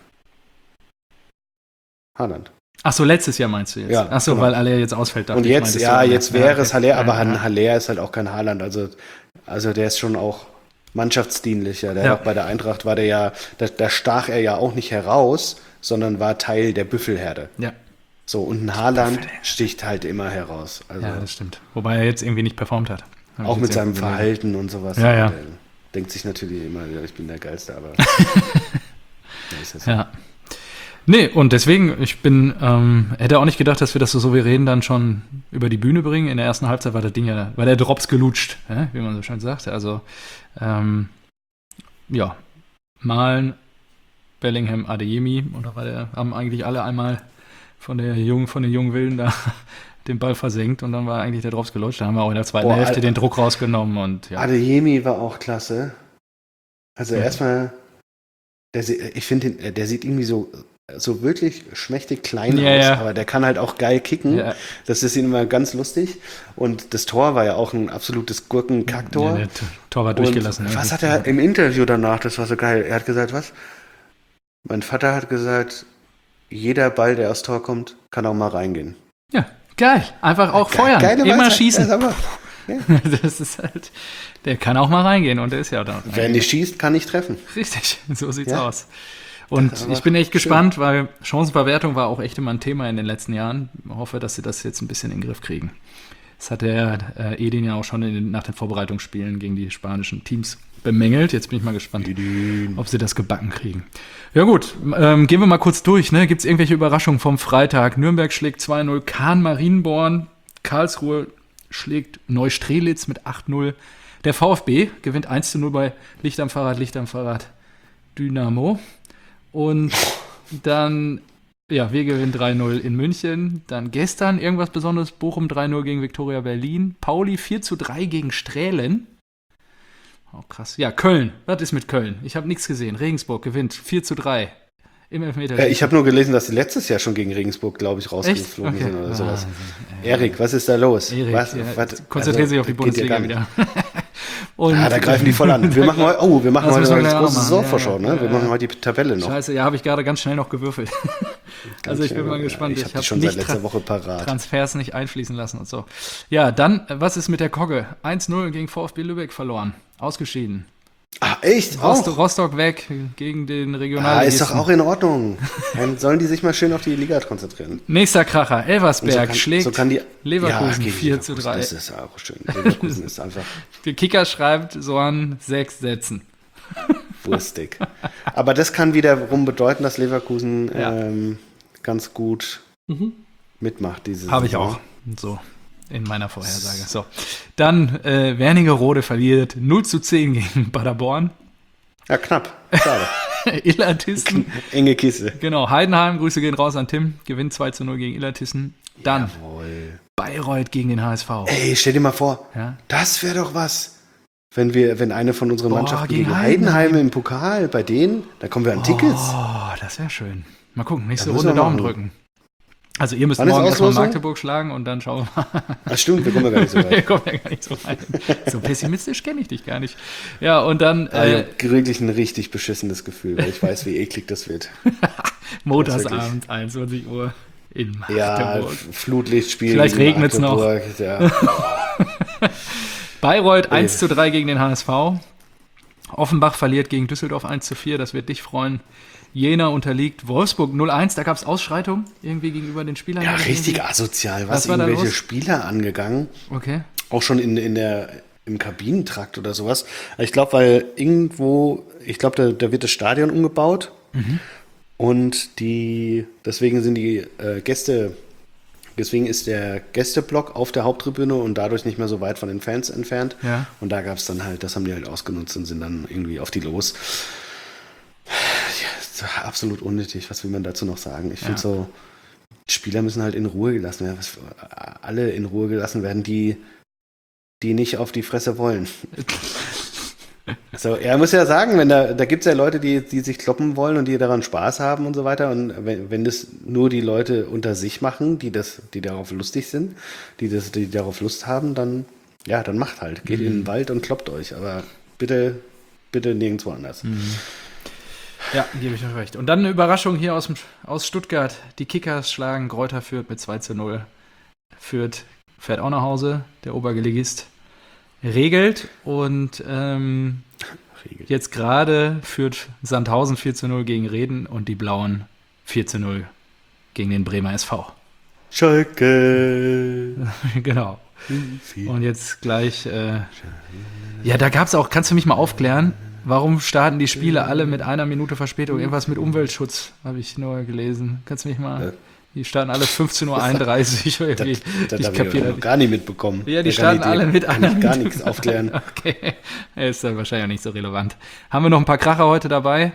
Haaland. Ach so, letztes Jahr meinst du jetzt? Ja, Ach so, genau. weil Aller jetzt ausfällt. Und jetzt, meintest ja, du, jetzt wäre ja, es Haller, aber ja, ja. Haller ist halt auch kein Haaland. Also, also der ist schon auch mannschaftsdienlicher. Der Ja. auch bei der Eintracht war der ja, da, da stach er ja auch nicht heraus, sondern war Teil der Büffelherde. Ja. So, und ein Haaland sticht halt immer heraus. Also, ja, das stimmt. Wobei er jetzt irgendwie nicht performt hat. Hab auch ich mit jetzt seinem irgendwie Verhalten und sowas. Ja, ja. Der denkt sich natürlich immer, ja, ich bin der Geilste, aber ja, ist das so. Ja. Nee, und deswegen, ich bin, ähm, hätte auch nicht gedacht, dass wir das so souverän dann schon über die Bühne bringen. In der ersten Halbzeit war das Ding ja, war der Drops gelutscht, ja, wie man so schön sagt. Also, ähm, ja, Malen, Bellingham, Adeyemi, oder war der, haben eigentlich alle einmal von der jungen, von den jungen Wilden da den Ball versenkt und dann war eigentlich der Drops gelutscht. Da haben wir auch in der zweiten Boah, Hälfte Al- den Druck rausgenommen und ja. Adeyemi war auch klasse. Also Ja. erstmal, der, sie- ich finde, den- der sieht irgendwie so, so wirklich schmächtig klein Ja, aus, ja. aber der kann halt auch geil kicken. Ja. Das ist immer ganz lustig. Und das Tor war ja auch ein absolutes Gurkenkacktor. Ja, der T- Tor war Und durchgelassen. ja. was hat er im Interview danach, das war so geil, er hat gesagt, was? Mein Vater hat gesagt, jeder Ball, der aufs Tor kommt, kann auch mal reingehen. Ja, geil. Einfach auch Ge- feuern. geile Immer Weisheit. schießen. Ja, sag mal. Ja. Das ist halt, der kann auch mal reingehen und der ist ja da. Wer nicht schießt, kann nicht treffen. Richtig, so sieht's Ja. aus. Und Das ist ich bin echt schön. gespannt, weil Chancenverwertung war auch echt immer ein Thema in den letzten Jahren. Ich hoffe, dass sie das jetzt ein bisschen in den Griff kriegen. Das hat der äh, Edin ja auch schon in den, nach den Vorbereitungsspielen gegen die spanischen Teams bemängelt. Jetzt bin ich mal gespannt, ob sie das gebacken kriegen. Ja gut, ähm, gehen wir mal kurz durch. Ne? Gibt es irgendwelche Überraschungen vom Freitag? Nürnberg schlägt zwei null, Kahn Marienborn, Karlsruhe schlägt Neustrelitz mit acht null. Der VfB gewinnt eins zu null bei Licht am Fahrrad, Licht am Fahrrad, Dynamo. Und dann, ja, wir gewinnen drei null in München. Dann gestern irgendwas Besonderes, Bochum drei null gegen Viktoria Berlin. Pauli vier zu drei gegen Strählen. Oh, krass. Ja, Köln. Was ist mit Köln? Ich habe nichts gesehen. Regensburg gewinnt vier zu drei im Elfmeter. Ja, ich habe nur gelesen, dass sie letztes Jahr schon gegen Regensburg, glaube ich, rausgeflogen Okay. sind oder sowas. Ah, Erik, was ist da los? Erik, was, ja, was, konzentriert also, sich auf die geht ja Bundesliga gar nicht. wieder. Und Ja, da greifen die voll an. Wir machen heute, oh, wir machen Das heute müssen wir eine gleich große auch machen. Saisonvorschau, Ja, ne? ja, Wir ja. machen heute die Tabelle noch. Scheiße, ja, habe ich gerade ganz schnell noch gewürfelt. also ich bin mal gespannt. Ich Ich habe habe die schon seit nicht letzter tra- Woche parat. Transfers nicht einfließen lassen und so. Ja, dann, äh, was ist mit der Kogge? eins null gegen VfB Lübeck verloren. Ausgeschieden. Ah, echt? Rostock, Auch? Rostock weg gegen den Ah, Regionalligisten. ist doch auch in Ordnung. Dann sollen die sich mal schön auf die Liga konzentrieren. Nächster Kracher. Und Elversberg kann, schlägt so kann die, Leverkusen gegen vier zu Leverkusen, drei. Das ist auch schön. Leverkusen ist einfach Der Kicker schreibt so an sechs Sätzen. wurstig. Aber das kann wiederum bedeuten, dass Leverkusen Ja. ähm, ganz gut mitmacht. Diese Habe ich Saison. auch. So, in meiner Vorhersage. So. Dann, äh, Wernigerode verliert null zu zehn gegen Paderborn. Ja, knapp. Schade. Illertissen. Enge Kiste. Genau, Heidenheim, Grüße gehen raus an Tim, gewinnt zwei zu null gegen Illertissen. Dann Jawohl. Bayreuth gegen den H S V. Ey, stell dir mal vor, Ja? das wäre doch was. Wenn wir, wenn eine von unseren Boah, Mannschaften gegen gegen Heidenheim. Heidenheim im Pokal bei denen, da kommen wir an Tickets. Oh, das wäre schön. Mal gucken, nächste Ja, müssen Runde wir Daumen machen. drücken. Also ihr müsst Wann ist morgen erstmal Auslosung? Magdeburg schlagen und dann schauen wir mal. Ach stimmt, wir kommen ja gar nicht so Wir weit. kommen ja gar nicht so weit. So pessimistisch kenne ich dich gar nicht. Ja, und dann Ah, ich äh, habe wirklich ein richtig beschissenes Gefühl, weil ich weiß, wie eklig das wird. Montagsabend, einundzwanzig Uhr in Ja, Magdeburg. Flutlichtspiel. Vielleicht gegen regnet's noch. Magdeburg, Ja. Bayreuth eins zu drei gegen den H S V. Offenbach verliert gegen Düsseldorf eins zu vier, das wird dich freuen. Jena unterliegt Wolfsburg null eins, da gab es Ausschreitung irgendwie gegenüber den Spielern. ja, Oder richtig irgendwie? asozial. Was Was, war da irgendwelche los? Spieler angegangen. Okay. Auch schon in, in der, im Kabinentrakt oder sowas. Ich glaube, weil irgendwo, ich glaube, da, da wird das Stadion umgebaut. Und die, deswegen sind die äh, Gäste, deswegen ist der Gästeblock auf der Haupttribüne und dadurch nicht mehr so weit von den Fans entfernt. Ja. Und da gab es dann halt, das haben die halt ausgenutzt und sind dann irgendwie auf die los. Ja, ist absolut unnötig, was will man dazu noch sagen? Ich Ja. finde so, Spieler müssen halt in Ruhe gelassen werden. Was, alle in Ruhe gelassen werden, die, die nicht auf die Fresse wollen. So, er muss ja sagen, wenn da, da gibt es ja Leute, die, die sich kloppen wollen und die daran Spaß haben und so weiter. Und wenn, wenn das nur die Leute unter sich machen, die das, die darauf lustig sind, die das, die darauf Lust haben, dann, ja, dann macht halt. Geht in den Wald und kloppt euch. Aber bitte, bitte nirgendwo anders. Ja, gebe ich euch recht. Und dann eine Überraschung hier aus, dem, aus Stuttgart. Die Kickers schlagen Greuther Fürth mit zwei zu null. Fürth fährt auch nach Hause, der Oberligist regelt. Und ähm, Regelt. jetzt gerade führt Sandhausen vier zu null gegen Reden und die Blauen vier zu null gegen den Bremer S V. Schalke. Genau. Und jetzt gleich, äh, ja, da gab es auch, kannst du mich mal aufklären, warum starten die Spiele alle mit einer Minute Verspätung? Irgendwas mit Umweltschutz, habe ich nur gelesen. Kannst du mich mal, Ja. die starten alle fünfzehn Uhr einunddreißig. Das, irgendwie. das ich habe ich kapiere noch das gar nicht mitbekommen. Ja, die Da kann starten ich dir- alle mit kann einer ich gar Minute. nichts aufklären. Okay, ist dann wahrscheinlich auch nicht so relevant. Haben wir noch ein paar Kracher heute dabei?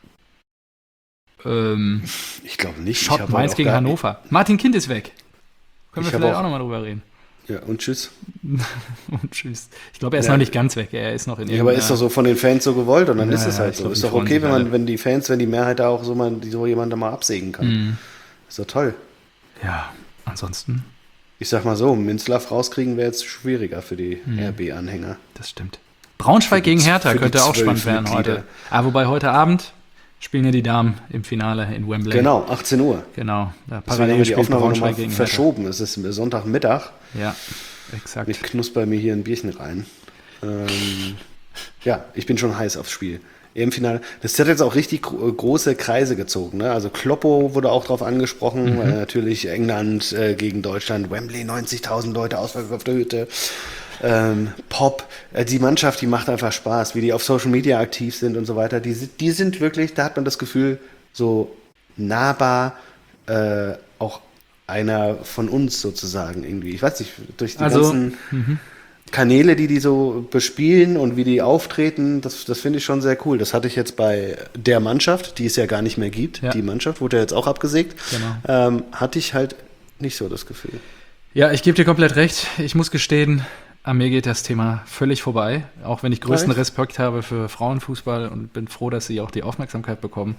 Ähm, Ich glaube nicht. Ich Schott hab Mainz heute auch gegen gar- Hannover. Martin Kind ist weg. Können Ich wir hab vielleicht auch- auch nochmal drüber reden. Ja, und tschüss. Und tschüss. Ich glaube, er ist Ja. noch nicht ganz weg. Er ist noch in Ja, aber ist doch so von den Fans so gewollt und dann Ja, ist es ja, halt ich so. glaub, Ist die doch freuen okay, sich wenn man, alle. wenn die Fans, wenn die Mehrheit da auch so, man, so jemanden mal absägen kann. Mhm. Ist doch toll. Ja, ansonsten, Ich sag mal so, Minzlaff rauskriegen wäre jetzt schwieriger für die Mhm. R B-Anhänger. das stimmt. Braunschweig Für die- gegen Hertha für die könnte auch zwölf spannend werden Mitglieder. heute. Ah, wobei heute Abend spielen ja die Damen im Finale in Wembley. Genau, achtzehn Uhr. Genau. Da Deswegen haben parallel wir die spielt Aufnahme Braunschweig nochmal gegen Hertha. verschoben. Es ist Sonntagmittag. Ja, exakt. Ich knusper mir hier ein Bierchen rein. Ähm, ja, ich bin schon heiß aufs Spiel. Im Finale. Das hat jetzt auch richtig gro- große Kreise gezogen. Ne? Also Kloppo wurde auch drauf angesprochen. Mhm. Äh, natürlich England äh, gegen Deutschland. Wembley, neunzigtausend Leute, ausverkaufte Hütte. Ähm, Pop. Äh, die Mannschaft, die macht einfach Spaß. Wie die auf Social Media aktiv sind und so weiter. Die, sind- die sind wirklich, da hat man das Gefühl, so nahbar äh, auch einer von uns sozusagen irgendwie. Ich weiß nicht, durch die Also, ganzen Kanäle, die die so bespielen und wie die auftreten, das, das finde ich schon sehr cool. Das hatte ich jetzt bei der Mannschaft, die es ja gar nicht mehr gibt. Ja. Die Mannschaft wurde ja jetzt auch abgesägt. Genau. Ähm, hatte ich halt nicht so das Gefühl. Ja, ich gebe dir komplett recht. Ich muss gestehen, an mir geht das Thema völlig vorbei. Auch wenn ich größten Echt? Respekt habe für Frauenfußball und bin froh, dass sie auch die Aufmerksamkeit bekommen.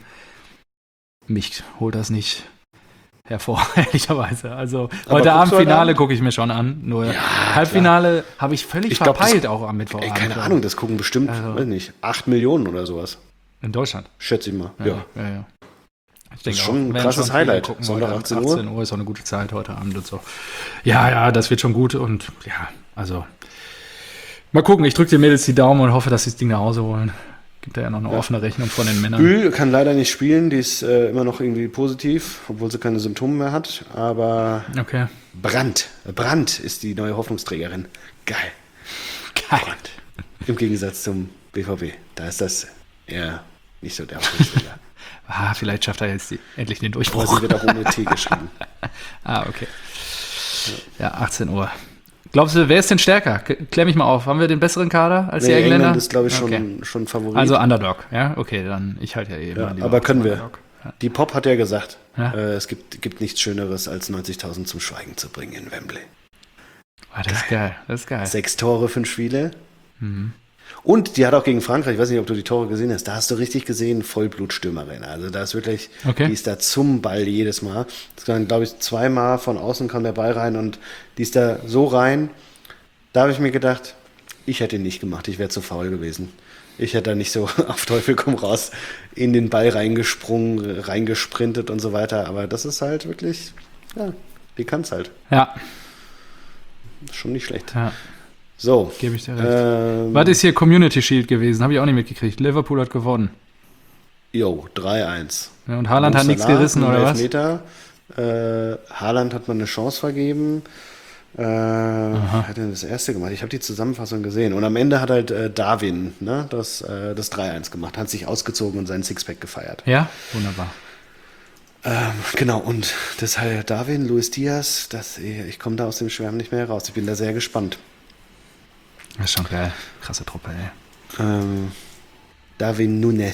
Mich holt das nicht hervor, ehrlicherweise. Also Aber heute guckst Abend du heute Finale Abend? gucke ich mir schon an. Nur Ja, Halbfinale habe ich völlig Ich glaub, das- verpeilt auch am Mittwoch. Ey, keine Ahnung, das gucken bestimmt, Also- weiß nicht, acht Millionen oder sowas. In Deutschland. Schätze ich mal. Ja. Ja, ja, ja. Ich denke ist schon ein werden krasses viele Highlight. gucken Sonntag heute. achtzehn Uhr. achtzehn Uhr ist auch eine gute Zeit heute Abend und so. Ja, ja, das wird schon gut und ja, also mal gucken. Ich drücke den Mädels die Daumen und hoffe, dass sie das Ding nach Hause holen. Gibt da ja noch eine offene Rechnung von den Männern. Bühl kann leider nicht spielen, die ist äh, immer noch irgendwie positiv, obwohl sie keine Symptome mehr hat. Aber Okay. Brandt, Brandt ist die neue Hoffnungsträgerin. Geil. Geil. Im Gegensatz zum B V B. Da ist das eher nicht so der Hoffnungsträger. Ah, vielleicht schafft er jetzt die, endlich den Aber Durchbruch. sie wird auch ohne T geschrieben. Ah, okay. Ja, achtzehn Uhr. Glaubst du, wer ist denn stärker? K- Klär mich mal auf. Haben wir den besseren Kader als Nee, die Engländer? England ist, glaube ich, schon, Okay. schon Favorit. Also Underdog, ja? Okay, dann ich halte ja eh ja, mal lieber aber auf können wir. Underdog. Ja. Die Pop hat ja gesagt, Ja. äh, es gibt, gibt nichts Schöneres, als neunzigtausend zum Schweigen zu bringen in Wembley. Ah, das ist geil, das ist geil. Sechs Tore, fünf Spiele. Mhm. Und die hat auch gegen Frankreich, ich weiß nicht, ob du die Tore gesehen hast, da hast du richtig gesehen, Vollblutstürmerin. Also da ist wirklich, Okay. die ist da zum Ball jedes Mal. Das kann, glaube ich, zweimal von außen kam der Ball rein und die ist da so rein. Da habe ich mir gedacht, ich hätte ihn nicht gemacht, ich wäre zu faul gewesen. Ich hätte da nicht so auf Teufel komm raus in den Ball reingesprungen, reingesprintet und so weiter. Aber das ist halt wirklich, ja, die kann es halt. Ja, Schon nicht schlecht. ja, So. gebe ich dir recht. Ähm, Was ist hier Community Shield gewesen? Habe ich auch nicht mitgekriegt. Liverpool hat gewonnen. Jo, drei eins. Ja, und Haaland hat Mo nichts Salah, gerissen, einen oder was? Elfmeter. Äh, Haaland hat mal eine Chance vergeben. Äh, hat er das erste gemacht? Ich habe die Zusammenfassung gesehen. Und am Ende hat halt äh, Darwin ne, das, äh, das drei eins gemacht, hat sich ausgezogen und seinen Sixpack gefeiert. Ja, wunderbar. Ähm, genau, und deshalb Darwin, Luis Diaz, das, ich komme da aus dem Schwärmen nicht mehr heraus. Ich bin da sehr gespannt. Das ist schon geil. Krasse Truppe, ey. Ähm, Darwin Núñez.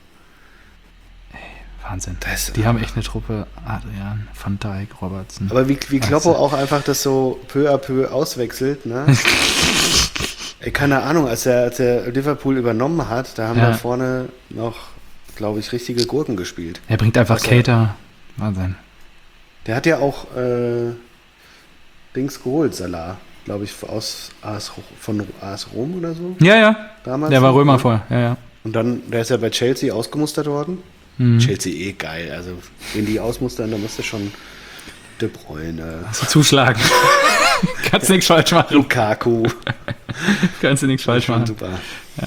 Wahnsinn. Das- Die haben echt eine Truppe. Adrian, Van Dijk, Robertson. Aber wie, wie Kloppo auch einfach das so peu à peu auswechselt, ne? Ey, keine Ahnung, als er, als er Liverpool übernommen hat, da haben Ja. da vorne noch, glaube ich, richtige Gurken gespielt. Er bringt einfach Was er- Cater. Wahnsinn. Der hat ja auch äh, Dings geholt, Salah, glaube ich, aus AS, von AS Rom oder so Ja, ja. damals. Der war Römer Ne? vorher. Ja, ja. Und dann, der ist ja bei Chelsea ausgemustert worden. Mhm. Chelsea eh geil, also wenn die ausmustern, dann musst du schon De Bruyne, Also zuschlagen. Kannst nichts falsch machen. Lukaku. Kannst du nichts falsch Schon machen. super.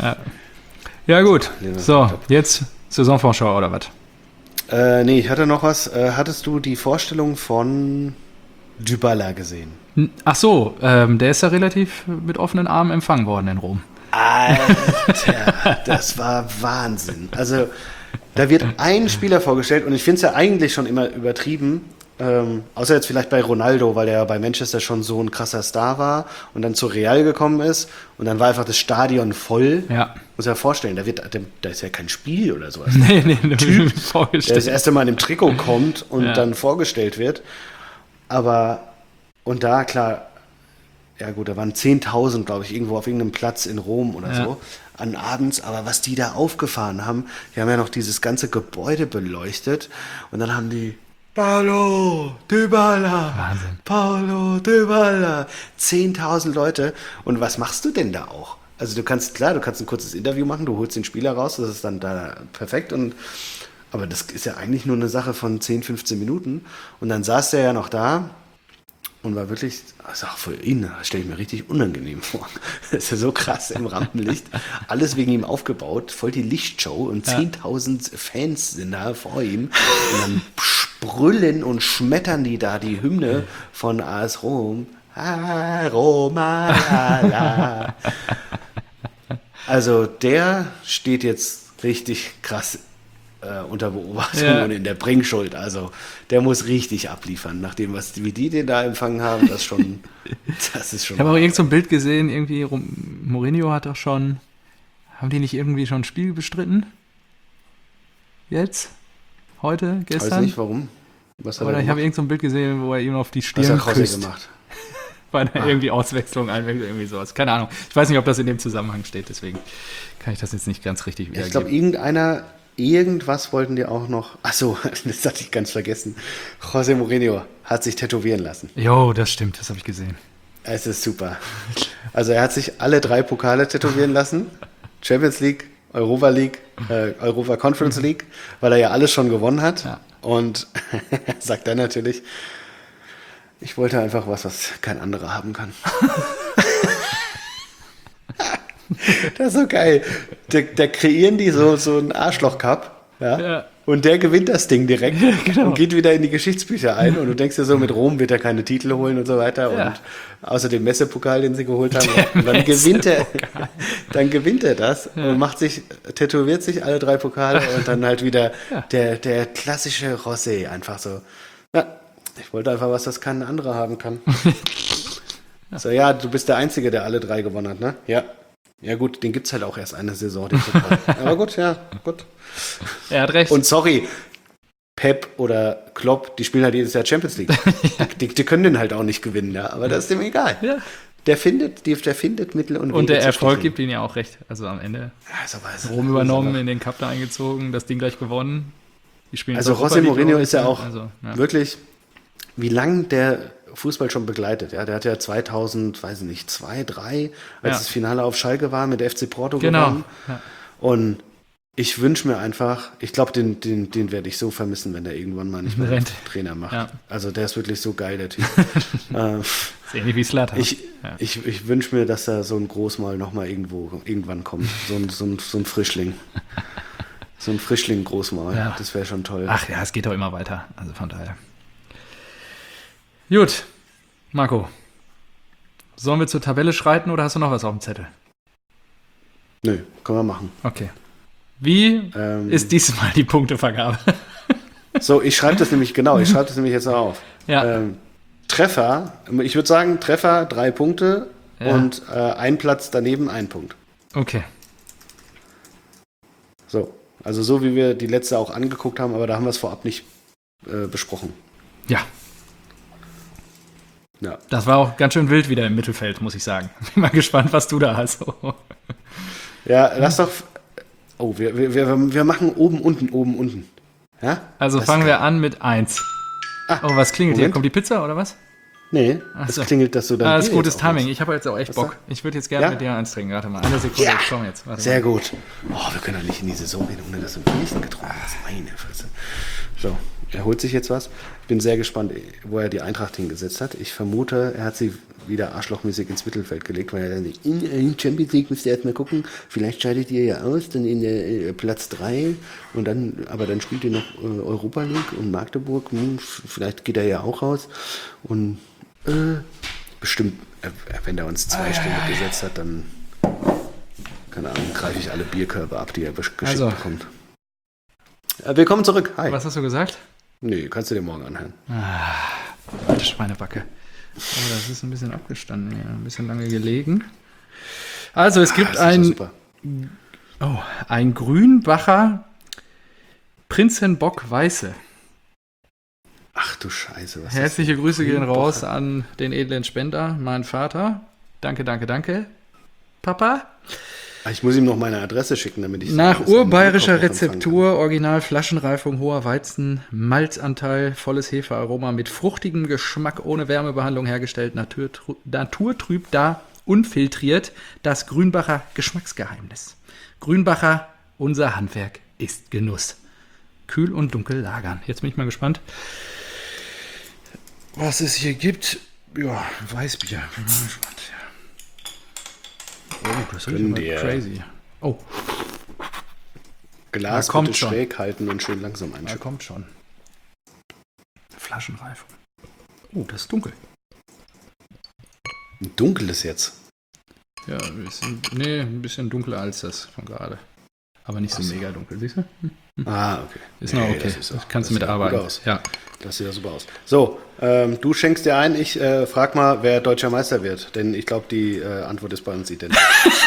Ja, gut. Ja, So, top. jetzt Saisonvorschau oder was? Äh, nee, ich hatte noch was. Äh, hattest du die Vorstellung von Dybala gesehen? N- Ach so, ähm, der ist ja relativ mit offenen Armen empfangen worden in Rom. Alter, das war Wahnsinn. Also, da wird ein Spieler vorgestellt und ich finde es ja eigentlich schon immer übertrieben. Ähm, außer jetzt vielleicht bei Ronaldo, weil der ja bei Manchester schon so ein krasser Star war und dann zu Real gekommen ist und dann war einfach das Stadion voll. Ja. Muss ja vorstellen, da, wird, da, da ist ja kein Spiel oder sowas. Nee, nee, der Typ, wird Der das vorgestellt. erste Mal in dem Trikot kommt und Ja. dann vorgestellt wird. Aber, und da, klar, ja gut, da waren zehntausend, glaube ich, irgendwo auf irgendeinem Platz in Rom oder Ja. so, an abends. Aber was die da aufgefahren haben, die haben ja noch dieses ganze Gebäude beleuchtet und dann haben die Paulo Dybala, Wahnsinn. Paulo Dybala, zehntausend Leute. Und was machst du denn da auch? Also du kannst, klar, du kannst ein kurzes Interview machen, du holst den Spieler raus, das ist dann da perfekt. Und, aber das ist ja eigentlich nur eine Sache von zehn, fünfzehn Minuten. Und dann saß der ja noch da und war wirklich, also auch für ihn, das stelle ich mir richtig unangenehm vor. Das ist ja so krass im Rampenlicht. Alles wegen ihm aufgebaut, voll die Lichtshow und Ja. zehntausend Fans sind da vor ihm. Und dann sprüllen und schmettern die da die Hymne von AS Rom. Ah, Roma, la, la. Also der steht jetzt richtig krass äh, unter Beobachtung Ja. und in der Bringschuld. Also der muss richtig abliefern, nachdem was wie die den da empfangen haben, das schon, das ist schon. Ich habe auch irgend so ein Bild gesehen, irgendwie Rom- Mourinho hat doch schon, haben die nicht irgendwie schon ein Spiel bestritten? Jetzt? Heute? Ich weiß Gestern? nicht warum. Was hat Oder er ich habe gemacht? irgend so ein Bild gesehen, wo er ihm auf die Was Stirn hat José küsst. gemacht? Bei einer irgendwie Auswechslung, Einwechslung, irgendwie sowas. Keine Ahnung. Ich weiß nicht, ob das in dem Zusammenhang steht, deswegen kann ich das jetzt nicht ganz richtig Ja, wiedergeben. ich glaube, irgendeiner, irgendwas wollten die auch noch. Ach so, das hatte ich ganz vergessen. José Mourinho hat sich tätowieren lassen. Jo, das stimmt, das habe ich gesehen. Es ist super. Also er hat sich alle drei Pokale tätowieren lassen. Champions League, Europa League, äh, Europa Conference League, weil er ja alles schon gewonnen hat. Ja. Und sagt dann natürlich, ich wollte einfach was, was kein anderer haben kann. Das ist so geil. Da, da kreieren die so, so einen Arschloch-Cup. Ja? Ja. Und der gewinnt das Ding direkt genau. und geht wieder in die Geschichtsbücher ein. Und du denkst dir so, mit Rom wird er keine Titel holen und so weiter. Ja. Und außer dem Messepokal, den sie geholt haben. Und dann gewinnt er, dann gewinnt er das und macht sich, tätowiert sich alle drei Pokale und dann halt wieder Ja. der, der klassische Rosé. Einfach so. Ja, ich wollte einfach was, das kein anderer haben kann. Ja. So, ja, du bist der Einzige, der alle drei gewonnen hat, ne? Ja. Ja gut, den gibt's halt auch erst eine Saison. Den Aber gut, ja, gut. Er hat recht. Und sorry, Pep oder Klopp, die spielen halt jedes Jahr Champions League. ja. die, die können den halt auch nicht gewinnen, ja. Aber das ist dem egal. Ja. Der findet, der findet Mittel und Wege. Und der Erfolg gibt ihnen ja auch recht. Also am Ende ja, ist aber, ist Rom übernommen, in den Cup da eingezogen, das Ding gleich gewonnen. Die spielen also José Mourinho ist ja auch also, ja. wirklich, wie lange der Fußball schon begleitet. Ja, der hat ja zweitausend, weiß ich nicht, zwei, drei, als Ja. das Finale auf Schalke war, mit der F C Porto Genau. gewonnen. Ja. Und ich wünsche mir einfach, ich glaube, den, den, den werde ich so vermissen, wenn der irgendwann mal nicht mehr Rennt. Trainer macht. Ja. Also der ist wirklich so geil, der Typ. äh, Ist ähnlich wie Zlatan. ich Ja. ich, ich wünsche mir, dass da so ein Großmal nochmal irgendwo, irgendwann kommt. So ein, so ein, so ein Frischling. So ein Frischling-Großmal. Ja. Das wäre schon toll. Ach ja, es geht doch immer weiter. Also von daher. Gut, Marco. Sollen wir zur Tabelle schreiten oder hast du noch was auf dem Zettel? Nö, können wir machen. Okay. Wie Ähm, ist diesmal die Punktevergabe? So, ich schreibe das nämlich, genau, ich schreibe das nämlich jetzt noch auf. Ja. Ähm, Treffer, ich würde sagen, Treffer, drei Punkte Ja. und äh, ein Platz daneben, ein Punkt. Okay. So, also so wie wir die letzte auch angeguckt haben, aber da haben wir es vorab nicht äh, besprochen. Ja, Ja. das war auch ganz schön wild wieder im Mittelfeld, muss ich sagen. Bin mal gespannt, was du da hast. Ja, lass doch. Oh, wir, wir, wir, wir machen oben, unten, oben, unten. Ja? Also Das fangen ist wir an mit eins. Ah, Oh, was klingelt hier? Moment. Kommt die Pizza oder was? Nee, Ach es so. klingelt, dass du dann. Ah, das ist Bier gutes jetzt Timing. aufmachst. Ich habe jetzt auch echt Was Bock. da? Ich würde jetzt gerne Ja? mit dir eins trinken. Warte mal, eine Sekunde. Ja. Ich komm jetzt. Warte Sehr mal. gut. Oh, wir können doch nicht in die Saison gehen, ohne dass du ein Bierchen getrunken hast. Meine Fresse. So, er holt sich jetzt was. Ich bin sehr gespannt, wo er die Eintracht hingesetzt hat. Ich vermute, er hat sie wieder arschlochmäßig ins Mittelfeld gelegt, weil er dann in, in Champions League müsst ihr erstmal gucken. Vielleicht scheidet ihr ja aus, dann in der äh, Platz drei und dann, aber dann spielt ihr noch äh, Europa League und Magdeburg. Hm, vielleicht geht er ja auch raus. Und äh, bestimmt, äh, wenn er uns zwei Stunden gesetzt hat, dann, keine Ahnung, greife ich alle Bierkörbe ab, die er geschickt Also. bekommt. Äh, willkommen zurück. Hi. Was hast du gesagt? Nee, kannst du dir morgen anhören. Alte Schweinebacke. Oh, das ist ein bisschen abgestanden hier. Ein bisschen lange gelegen. Also, es gibt Ah, das ist ein, doch super. oh, ein Grünbacher Prinzenbock Weiße. Ach du Scheiße. Was Herzliche ist Grüße gehen Grünbacher? raus an den edlen Spender, meinen Vater. Danke, danke, danke. Papa. Ah, ich muss ihm noch meine Adresse schicken, damit ich... Nach dass er einen urbayerischer Bierkorb noch empfangen Rezeptur, Original Flaschenreifung, hoher Weizen, Malzanteil, volles Hefearoma mit fruchtigem Geschmack, ohne Wärmebehandlung hergestellt, naturtrü- naturtrüb da, unfiltriert, das Grünbacher Geschmacksgeheimnis. Grünbacher, unser Handwerk ist Genuss. Kühl und dunkel lagern. Jetzt bin ich mal gespannt, was es hier gibt. Ja, Weißbier. Bin mal gespannt. Oh, das ist Gönn aber dir. crazy. Oh, kann. Glas Na, kommt bitte schon. schräg halten und schön langsam er einschütten. kommt schon. Flaschenreifung. Oh, das ist dunkel. Ein dunkles jetzt. Ja, ein bisschen, nee, ein bisschen dunkler als das von gerade. Aber nicht so, Ach so. mega dunkel, siehst du? Ah, okay. Ist Nee, noch okay. Das, ist Das auch, kannst du das sieht auch mitarbeiten. gut aus. Ja. Das sieht ja super aus. So, ähm, du schenkst dir ein. Ich äh, frag mal, wer deutscher Meister wird. Denn ich glaube, die äh, Antwort ist bei uns identisch.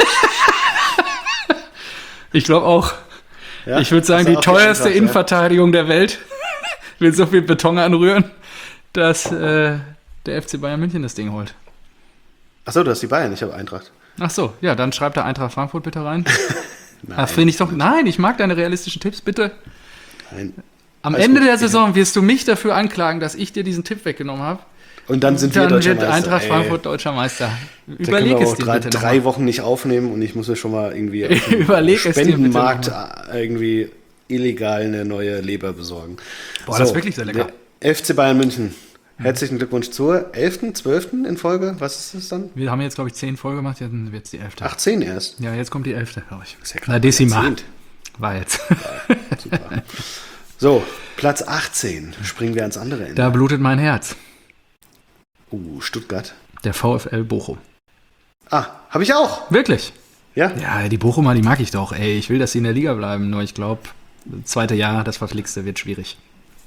Ich glaube auch. Ja? Ich würde sagen, Hast die du auch teuerste Eintracht, ja? Innenverteidigung der Welt will so viel Beton anrühren, dass äh, der F C Bayern München das Ding holt. Achso, du hast die Bayern, ich habe Eintracht. Ach so, ja, dann schreibt der Eintracht Frankfurt bitte rein. Nein, Ah, finde ich doch. Nein, ich mag deine realistischen Tipps, bitte. nein. Am Alles Ende gut. der Saison wirst du mich dafür anklagen, dass ich dir diesen Tipp weggenommen habe. Und dann sind wir Dann deutscher wird Meister. Eintracht Ey, Frankfurt deutscher Meister. da können Überleg wir es auch dir drei, bitte noch drei mal. Wochen nicht aufnehmen und ich muss mir schon mal irgendwie auf dem Überleg es dir bitte Spendenmarkt noch äh, irgendwie illegal eine neue Leber besorgen. Boah, das ist wirklich sehr lecker. der F C Bayern München. Herzlichen Glückwunsch zur elften, zwölften in Folge. Was ist das dann? Wir haben jetzt, glaube ich, zehn Folgen gemacht, jetzt wird es die elfte. Ach, zehn erst. Ja, jetzt kommt die elfte, glaube ich. Ist ja Na, Dezima. Jahrzehnt. War jetzt. Super. So, Platz achtzehn. Springen wir ans andere Ende. Da blutet mein Herz. Uh, Stuttgart. Der VfL Bochum. Ah, habe ich auch. Wirklich? Ja? Ja, die Bochumer, die mag ich doch. Ey, ich will, dass sie in der Liga bleiben. Nur ich glaube, zweite Jahr, das Verflixte wird schwierig.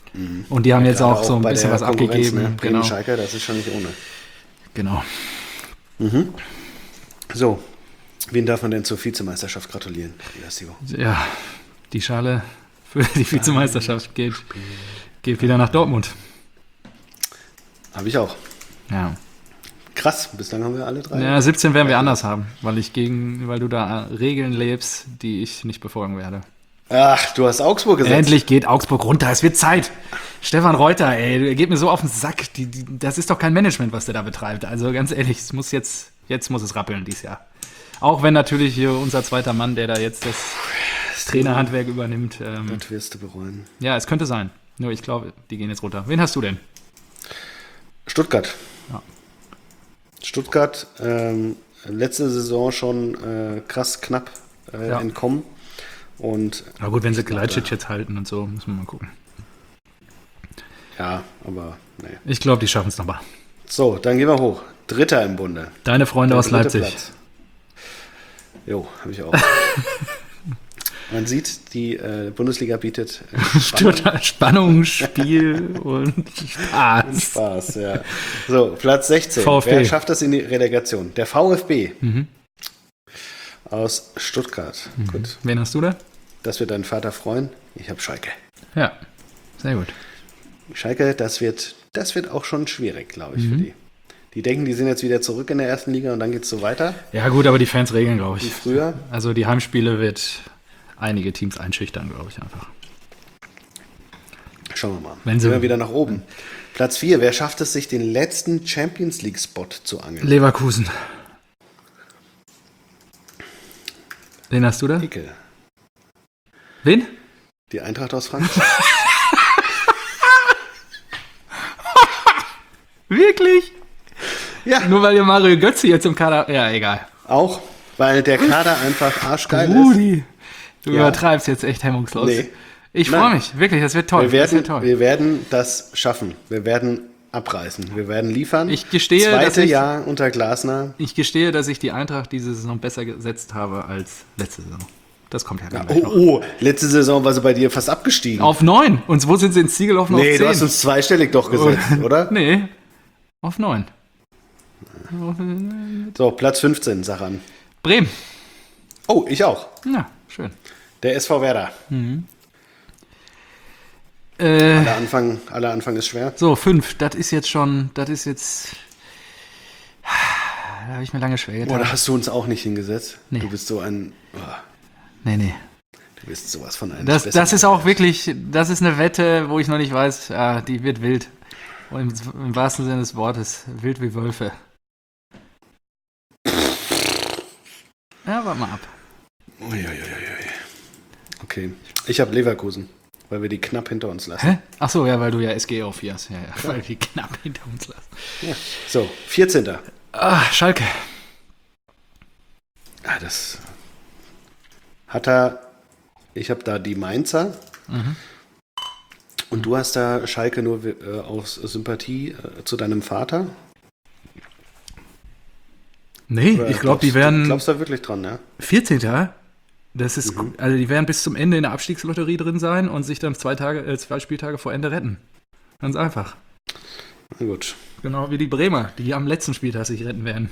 Und die haben jetzt Gerade auch so ein bei bisschen der was Konkurrenz, abgegeben. Ne? Bremen Genau. Schalke, das ist schon nicht ohne. Genau. So, wen darf man denn zur Vizemeisterschaft gratulieren? Ja, die Schale für die Vizemeisterschaft geht, geht wieder nach Dortmund. Habe ich auch. Ja. Krass, bislang haben wir alle drei. Ja, siebzehn werden wir anders haben, weil ich gegen, weil du da Regeln lebst, die ich nicht befolgen werde. Ach, du hast Augsburg gesetzt. Endlich geht Augsburg runter, es wird Zeit. Stefan Reuter, ey, der geht mir so auf den Sack. Die, die, das ist doch kein Management, was der da betreibt. Also ganz ehrlich, es muss jetzt, jetzt muss es rappeln dieses Jahr. Auch wenn natürlich hier unser zweiter Mann, der da jetzt das, das Trainerhandwerk übernimmt. Ähm, Das wirst du bereuen. ja, es könnte sein. Nur ich glaube, die gehen jetzt runter. Wen hast du denn? Stuttgart. Ja. Stuttgart, ähm, letzte Saison schon äh, krass knapp äh, Ja. entkommen. Und Aber gut, wenn sie Gleitschitz jetzt halten und so, muss man mal gucken. ja, aber nee. Ich glaube, die schaffen es nochmal. So, dann gehen wir hoch. Dritter im Bunde. Deine Freunde Der aus dritte Leipzig. Platz. Jo, habe ich auch. Man sieht, die äh, Bundesliga bietet äh, Spannung, Spannung, Spiel und Spaß. Spaß, ja. So, Platz sechzehn. VfB. Wer schafft das in die Relegation? Der VfB aus Stuttgart. Gut, Wen hast du da? das wird deinen Vater freuen. Ich habe Schalke. Ja, sehr gut. Schalke, das wird, das wird auch schon schwierig, glaube ich, für die. Die denken, die sind jetzt wieder zurück in der ersten Liga und dann geht es so weiter Ja gut, aber die Fans regeln, glaube wie ich. früher. Also die Heimspiele wird einige Teams einschüchtern, glaube ich einfach. Schauen wir mal. Wenn sie- Gehen wir wieder nach oben. Platz vier. Wer schafft es, sich den letzten Champions League-Spot zu angeln? Leverkusen. Wen hast du da? Icke. Wen? Die Eintracht aus Frankfurt. Wirklich? Ja, Nur weil ihr Mario Götze jetzt im Kader... Ja, egal. auch, weil der Kader einfach arschgeil ist. Rudi, du Ja. übertreibst jetzt echt hemmungslos. Nee. Ich Nein. freue mich, wirklich, das wird toll. Wir das wird werden, toll. wir werden das schaffen. Wir werden abreißen. Wir werden liefern. Ich gestehe, dass Zweite ich- Jahr unter Glasner. Ich gestehe, dass ich die Eintracht diese Saison besser gesetzt habe als letzte Saison. Das kommt ja dann Oh, gleich noch. oh, letzte Saison war sie bei dir fast abgestiegen. Auf neun. Und wo sind sie ins Ziel gelaufen? nee, auf du zehn. hast uns zweistellig doch gesetzt, oder? Nee, auf neun. So, Platz fünfzehn, sag an. Bremen. Oh, ich auch. Ja, schön. Der S V Werder. Äh, Aller Anfang, aller Anfang ist schwer. so, fünf. Das ist jetzt schon, das ist jetzt... Da habe ich mir lange schwer Boah, getan. da hast du uns auch nicht hingesetzt. Nee. Du bist so ein... Oh, Nee, nee. du bist sowas von einem... Das, das ist auch wirklich, das ist eine Wette, wo ich noch nicht weiß, ja, die wird wild. Und im, im wahrsten Sinne des Wortes, wild wie Wölfe. Ja, warte mal ab. Uiuiuiui. Okay, ich habe Leverkusen, weil wir die knapp hinter uns lassen. Hä? Ach so, ja, weil du ja S G auf vier hast. Ja, ja, weil die knapp hinter uns lassen. Ja. So, vierzehnter. Ah, Schalke. Ah, das hat er... Ich habe da die Mainzer. Und du hast da Schalke nur äh, aus Sympathie äh, zu deinem Vater? Nee, Oder ich glaube, die glaubst- werden Du glaubst da wirklich dran, ja? vierzehnter. Das ist, gut. Also die werden bis zum Ende in der Abstiegslotterie drin sein und sich dann zwei Tage, äh, zwei Spieltage vor Ende retten. Ganz einfach. Na gut. Genau wie die Bremer, die am letzten Spieltag sich retten werden.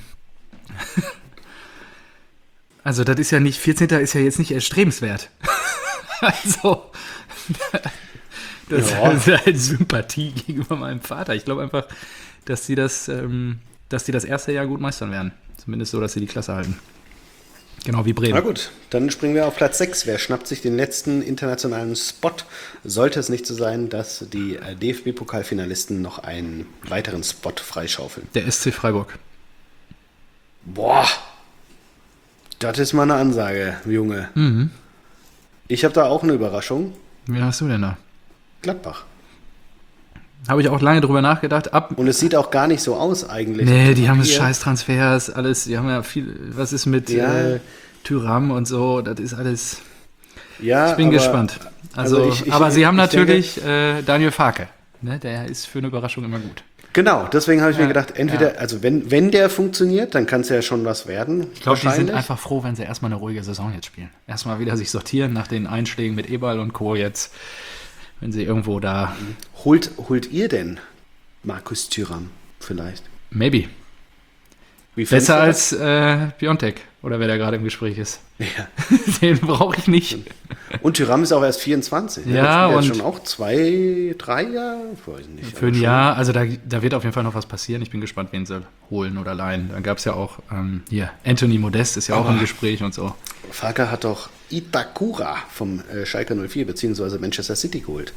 Also das ist ja nicht, vierzehnter ist ja jetzt nicht erstrebenswert. Also, das Ja. ist halt Sympathie gegenüber meinem Vater. Ich glaube einfach, dass sie das, ähm, dass die das erste Jahr gut meistern werden. Zumindest so, dass sie die Klasse halten. Genau wie Bremen. Na gut, dann springen wir auf Platz sechs. Wer schnappt sich den letzten internationalen Spot? Sollte es nicht so sein, dass die äh, D F B-Pokalfinalisten noch einen weiteren Spot freischaufeln? Der S C Freiburg. Boah, das ist mal eine Ansage, Junge. Mhm. Ich habe da auch eine Überraschung. Wen hast du denn da? Gladbach. Habe ich auch lange drüber nachgedacht. Ab. Und es sieht auch gar nicht so aus eigentlich. Nee, auf dem die haben Papier. scheiß Transfers, alles, die haben ja viel, was ist mit Ja. äh, Tyram und so, das ist alles, Ja, ich bin aber- gespannt. Also, also ich- ich- aber sie haben ich denke- natürlich äh, Daniel Farke, ne? Der ist für eine Überraschung immer gut. Genau, deswegen habe ich Ja, mir gedacht, entweder, ja. also wenn, wenn der funktioniert, dann kann es ja schon was werden. Ich glaube, die sind einfach froh, wenn sie erstmal eine ruhige Saison jetzt spielen. Erstmal wieder sich sortieren nach den Einschlägen mit Eberl und Co. jetzt, wenn sie irgendwo da, Holt, holt ihr denn Markus Thuram vielleicht? maybe. Wie findest Besser du als äh, Biontech, oder wer da gerade im Gespräch ist. das? Ja. Den brauche ich nicht. Und Tyram ist auch erst vierundzwanzig. Ne? Ja, das und- jetzt schon auch zwei, drei Jahre? Ich weiß nicht. Für ein aber schon. Jahr, also da, da wird auf jeden Fall noch was passieren. Ich bin gespannt, wen sie holen oder leihen. Da gab es ja auch, ähm, hier, Anthony Modest ist ja auch Oh. im Gespräch und so. Farke hat doch Itakura vom äh, Schalke null vier bzw. Manchester City geholt.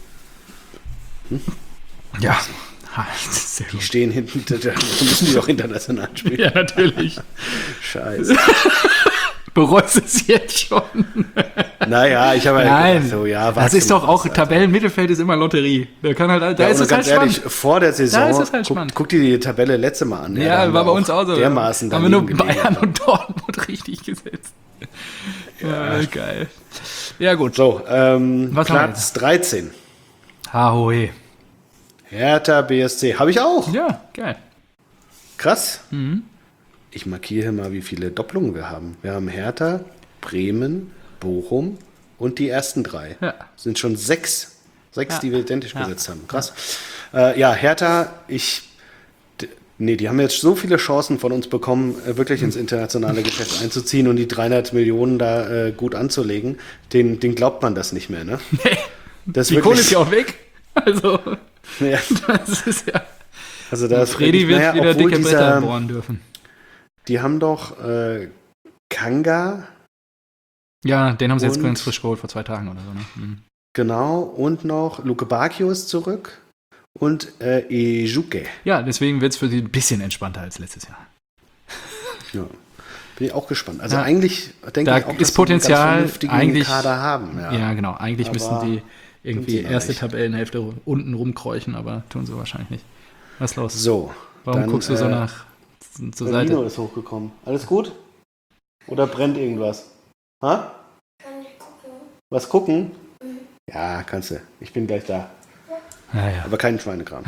Ja, Ha, das ist sehr Die gut. stehen hinten, da da müssen die doch international spielen. Ja, natürlich. Scheiße. Bereust es jetzt schon? Naja, ich habe ja Nein, gedacht, so, ja, das warte ist doch mal, auch, Alter. Tabellenmittelfeld ist immer Lotterie. Da kann halt, da Ja, ist und es halt ganz ehrlich, spannend. vor der Saison, Da ist es halt guck, spannend. guck dir die Tabelle letzte Mal an. da Ja, haben war wir bei uns auch so. Dermaßen haben wir nur daneben gelegen. Bayern und Dortmund richtig gesetzt. Ja, geil. Ja, gut. So, ähm, Was haben wir Platz dreizehn. Ahoe. Hertha B S C. Habe ich auch. Ja, geil. Krass. Mhm. Ich markiere mal, wie viele Doppelungen wir haben. Wir haben Hertha, Bremen, Bochum und die ersten drei. Ja. Sind schon sechs. Sechs, Ja. die wir identisch Ja. gesetzt haben. Krass. Äh, ja, Hertha, ich. d- Nee, die haben jetzt so viele Chancen von uns bekommen, äh, wirklich ins internationale Geschäft einzuziehen und die dreihundert Millionen da äh, gut anzulegen. Den, den glaubt man das nicht mehr, ne? Das Die Kohle ist ja auch weg. Also, Ja, das ist ja. also da ist Fredi wirklich- wird naja, wieder obwohl dicke dieser- Bretter bohren dürfen. Die haben doch äh, Kanga, Ja, den haben sie jetzt Und- ganz frisch geholt vor zwei Tagen oder so. Ne? Mhm. genau, und noch Luke Bacchio ist zurück und äh, Ejuke. Ja, deswegen wird es für sie ein bisschen entspannter als letztes Jahr. Ja. Bin ich auch gespannt. Also Ja. eigentlich denke Da ich auch, ist dass sie einen Potenzial ganz vernünftigen eigentlich- Kader haben. Ja. Ja, genau. Eigentlich Aber müssten die irgendwie sind sie noch erste nicht. Tabellenhälfte unten rumkräuchen, aber tun sie wahrscheinlich nicht. Was ist los? So. Warum dann, guckst du so äh, nach zur Nino Seite? ist hochgekommen. Alles gut? Oder brennt irgendwas? Ha? Kann ich gucken? Was gucken? Ja, kannst du. Ich bin gleich da. Ja, ja. Aber keinen Schweinekram.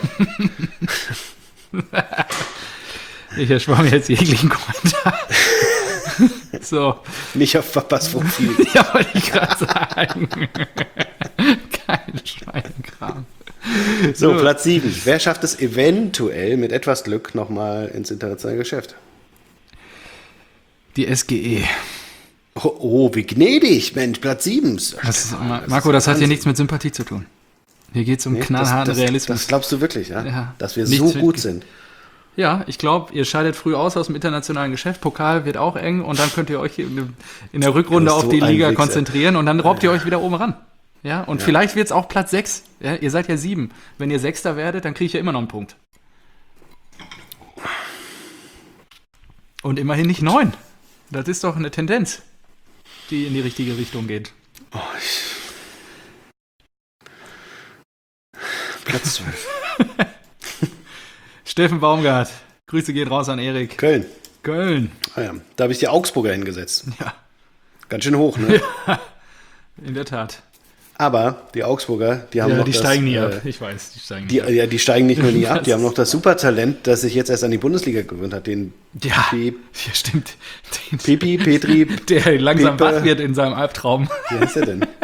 Ich erspare mir jetzt jeglichen Kommentar. So, Nicht auf Papas Profil. ja, wollte ich gerade sagen. Kein Schweinkram. So, Platz sieben. Wer schafft es eventuell mit etwas Glück nochmal ins internationale Geschäft? Die S G E. Oh, oh, wie gnädig, Mensch, Platz sieben. Das, Ma- Marco, das hat hier nichts mit Sympathie zu tun. Hier geht es um knallharten das, das, Realismus. das glaubst du wirklich, ja? Ja. Dass wir Nichts so gut mit- sind. Ja, ich glaube, ihr scheidet früh aus aus dem internationalen Geschäft. Pokal wird auch eng und dann könnt ihr euch in in der Rückrunde Ja, auf so die ein Liga Wichser. konzentrieren und dann robbt ihr euch wieder oben ran. Ja, und vielleicht wird es auch Platz sechs. Ja, ihr seid ja sieben. Wenn ihr Sechster werdet, dann kriege ich ja immer noch einen Punkt. Und immerhin nicht neun. Das ist doch eine Tendenz, die in die richtige Richtung geht. Oh, ich... Platz zwölf. Steffen Baumgart. Grüße gehen raus an Erik. Köln. Köln. Ah ja, da habe ich die Augsburger hingesetzt. Ja, Ganz schön hoch, ne? in der Tat. Aber die Augsburger, die haben Ja, noch die das, steigen nie äh, ab. Ich weiß, die steigen Die, nie ab. ja, die steigen nicht nur nie ab, die Das- haben noch das Supertalent, das sich jetzt erst an die Bundesliga gewöhnt hat. Den Ja, Pi- ja stimmt. Den, Pipi, Petri, der langsam Pepe. wach wird in seinem Albtraum. wie heißt der denn?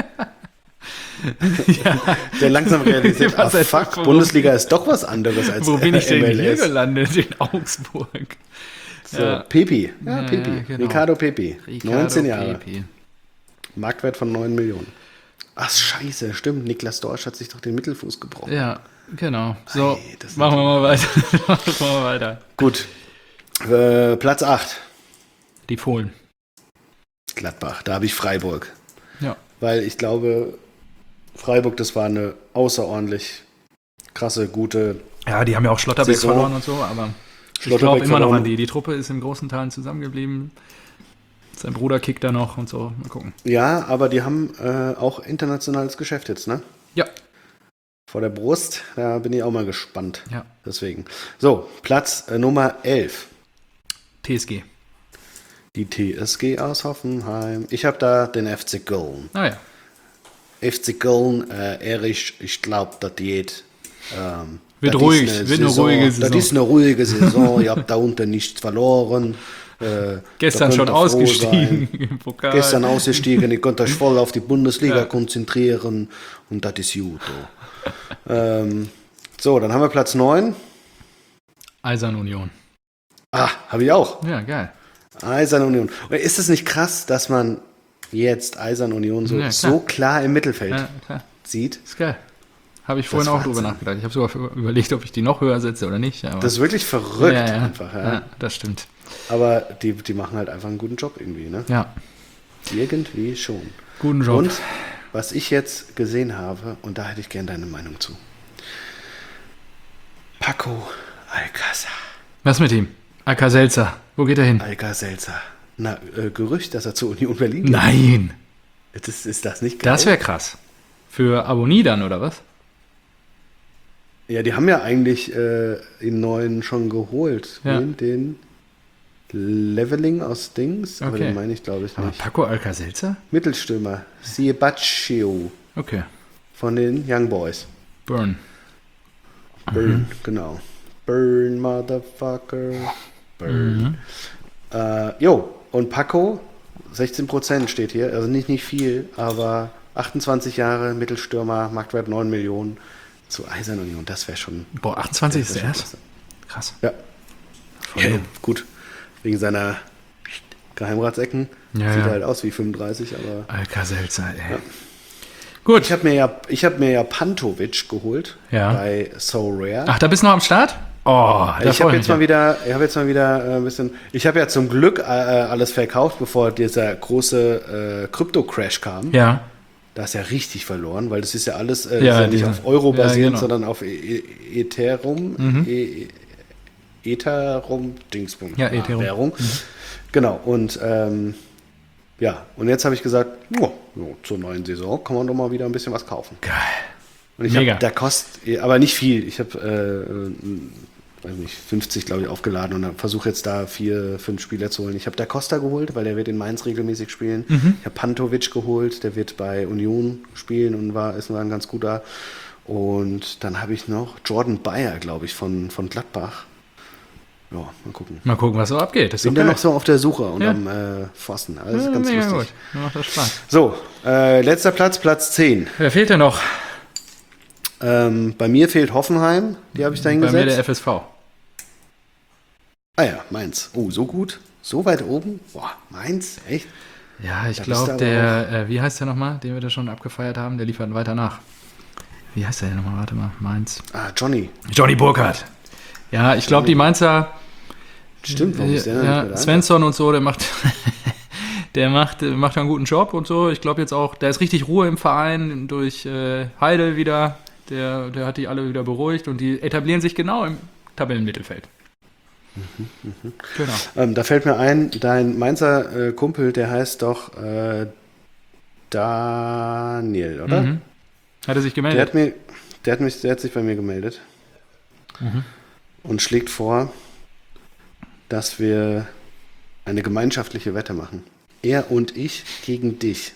Der langsam realisiert, ah, Was er- fuck, wo- Bundesliga ist doch was anderes als Wo bin ich denn M L S. hier gelandet? In Augsburg. So, Ja. Pepi, ja, Ja, Pepi, genau. Ricardo Pepi, Ricardo neunzehn Jahre, Pepi. Marktwert von neun Millionen. Ach, scheiße, stimmt, Niklas Dorsch hat sich doch den Mittelfuß gebrochen. Ja, genau. So, Ei, das ist machen wir mal weiter. machen wir mal weiter. Gut, äh, Platz acht, Die Fohlen. Gladbach, da habe ich Freiburg. Ja. Weil ich glaube, Freiburg, das war eine außerordentlich krasse, gute Ja, die haben ja auch Schlotterbeck Saison. verloren und so, aber ich Schlotterbeck glaube immer noch verloren. an die. Die Truppe ist in großen Teilen zusammengeblieben. Sein Bruder kickt da noch und so. Mal gucken. Ja, aber die haben äh, auch internationales Geschäft jetzt, ne? Ja. Vor der Brust, da bin ich auch mal gespannt. Ja. Deswegen. So, Platz äh, Nummer elf. T S G. Die T S G aus Hoffenheim. Ich habe da den F C Köln. Ah ja. F C Köln, äh, Erich, ich glaube, das geht. Ähm, Wird das ruhig, ist eine wird eine Saison, ruhige Das Saison. ist eine ruhige Saison. Ihr habt da unten nichts verloren. Äh, Gestern da schon könnt ihr froh ausgestiegen sein. im Pokal. Gestern ausgestiegen, ihr könnt euch voll auf die Bundesliga Ja. konzentrieren und das ist gut. Oh. ähm, so, dann haben wir Platz neun. Eisern Union. Ah, habe ich auch. Ja, geil. Eiserne Union. Und ist es nicht krass, dass man jetzt Eiserne Union so, Ja, klar. so klar im Mittelfeld Ja, klar. sieht? Ist geil. Habe ich vorhin Das ist auch drüber Wahnsinn. nachgedacht. Ich habe sogar überlegt, ob ich die noch höher setze oder nicht. Aber Das ist wirklich verrückt ja, ja. einfach. Ja. Ja, das stimmt. Aber die, die machen halt einfach einen guten Job irgendwie. Ne? Ja, Irgendwie schon. guten Job. Und was ich jetzt gesehen habe, und da hätte ich gerne deine Meinung zu. Paco Alcázar. Was mit ihm? Alka-Seltzer. Wo geht er hin? Alka-Seltzer. Na, äh, Gerücht, dass er zur Union Berlin geht. Nein. Das, ist das nicht geil? Das wäre krass. Für Abonnie dann, oder was? Ja, die haben ja eigentlich äh, den neuen schon geholt. Ja. Den, den Leveling aus Dings, aber Okay. den meine ich glaube ich Aber nicht. Paco Alka-Seltzer? Mittelstürmer, Siebaccio Okay. von den Young Boys. Burn. Burn, genau. Burn, Motherfucker. Burn. Äh, jo, und Paco, sechzehn Prozent steht hier, also nicht, nicht viel, aber achtundzwanzig Jahre, Mittelstürmer, Marktwert neun Millionen zu Eisern Union, das wäre schon... Boah, achtundzwanzig ist das der wär schon erst? Krass. Ja. Voll ja, dumm. gut. Wegen seiner Geheimratsecken. Ja, Sieht ja. halt aus wie fünfunddreißig, aber... Alka-Seltzer, ey. Gut. Ich habe mir, ja, ich hab mir ja Pantovic geholt Ja. bei So Rare. Ach, da bist du noch am Start? Oh, da ich freu habe ich jetzt mich mal wieder, ich habe jetzt mal wieder äh, ein bisschen. Ich habe ja zum Glück äh, alles verkauft, bevor dieser große äh, Krypto-Crash kam. Ja. Da ist ja richtig verloren, weil das ist ja alles äh, Ja, ist ja nicht diese- auf Euro ja, basierend, genau. sondern auf E- E- Ethereum, Mhm. E- Ethereum, Dingsbum, Ja, Ethereum. Währung. Genau. Und ähm, ja, und jetzt habe ich gesagt, oh, so, zur neuen Saison kann man doch mal wieder ein bisschen was kaufen. Geil. Und ich Mega. habe, der kostet, aber nicht viel. Ich habe, äh, weiß nicht, fünfzig, glaube ich, aufgeladen und versuche jetzt da vier, fünf Spieler zu holen. Ich habe Da Costa geholt, weil der wird in Mainz regelmäßig spielen. Mhm. Ich habe Pantovic geholt, der wird bei Union spielen und war, ist ein ganz guter. Und dann habe ich noch Jordan Bayer, glaube ich, von, von Gladbach. Ja, mal gucken. Mal gucken, was so abgeht. Das ist Bin doch da geil. noch so auf der Suche und Ja. am äh, Pfosten. Alles Ja, ganz mega lustig. gut. Mir macht das Spaß. So, äh, letzter Platz, Platz zehn. Wer fehlt denn noch? Ähm, bei mir fehlt Hoffenheim, die habe ich da Bei mir hingesetzt. der F S V. Ah ja, Mainz. Oh, so gut? So weit oben? Boah, Mainz? Echt? Ja, ich Da bist glaube, du aber der, äh, wie heißt der nochmal, den wir da schon abgefeiert haben, der liefert weiter nach. Wie heißt der denn nochmal? Warte mal, Mainz. Ah, Johnny. Johnny Burkhardt. Ja, ich glaube, die Mainzer, Stimmt, warum ist der denn nicht mehr ja, da? Svensson und so, der macht, der macht, macht einen guten Job und so. Ich glaube jetzt auch, da ist richtig Ruhe im Verein durch äh, Heidel wieder. Der, der hat die alle wieder beruhigt und die etablieren sich genau im Tabellenmittelfeld. Genau. Ähm, da fällt mir ein, dein Mainzer äh, Kumpel, der heißt doch äh, Daniel, oder? Mhm. Hat er sich Der, gemeldet? hat mir, der, hat mich, der hat sich bei mir gemeldet Mhm. und schlägt vor, dass wir eine gemeinschaftliche Wette machen. Er und ich gegen dich.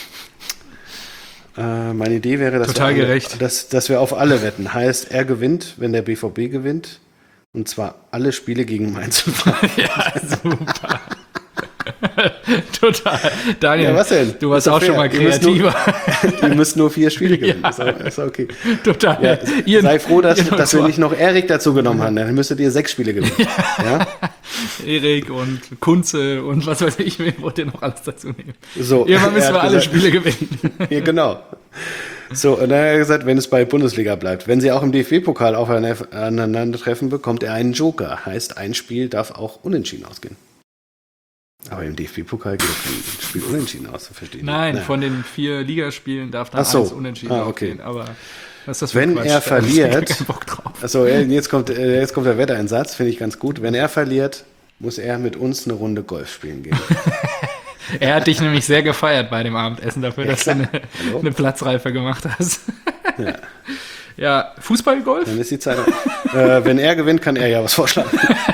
Äh, meine Idee wäre, dass, Total wir alle, gerecht. dass, dass wir auf alle wetten. Heißt, er gewinnt, wenn der B V B gewinnt. Und zwar alle Spiele gegen Mainz. Ja, super. Total. Daniel, Ja, was denn? du warst Ist doch auch schon fair. mal Ihr müsst nur- kreativer. Ihr müsst nur vier Spiele gewinnen. Ja. Ist, auch, ist auch okay. Total. Ja, Ihr- sei froh, dass, ihr dass wir zwei. nicht noch Erik dazu genommen haben. Dann müsstet ihr sechs Spiele gewinnen. Ja? Erik und Kunze und was weiß ich, wen wollt ihr noch alles dazu nehmen? So, Irgendwann er müssen hat wir alle gesagt- Spiele gewinnen. Ja, genau. So, und dann hat er gesagt, wenn es bei Bundesliga bleibt, wenn sie auch im D F B-Pokal aufeinandertreffen, bekommt er einen Joker. Heißt, ein Spiel darf auch unentschieden ausgehen. Aber im D F B-Pokal geht kein Spiel unentschieden aus, verstehe ich Nein, nicht. von den vier Ligaspielen darf dann Ach so. eins unentschieden Ah, okay. ausgehen. Aber was ist das für Wenn Quatsch? er Da hab ich verliert- keinen Bock drauf. Achso, jetzt kommt, äh, jetzt kommt der Wetteinsatz, finde ich ganz gut. Wenn er verliert, muss er mit uns eine Runde Golf spielen gehen. Er hat dich nämlich sehr gefeiert bei dem Abendessen dafür, dass du eine, Hallo? eine Platzreife gemacht hast. Ja. Ja, Fußball, Golf? Dann ist die Zeit. äh, wenn er gewinnt, kann er ja was vorschlagen.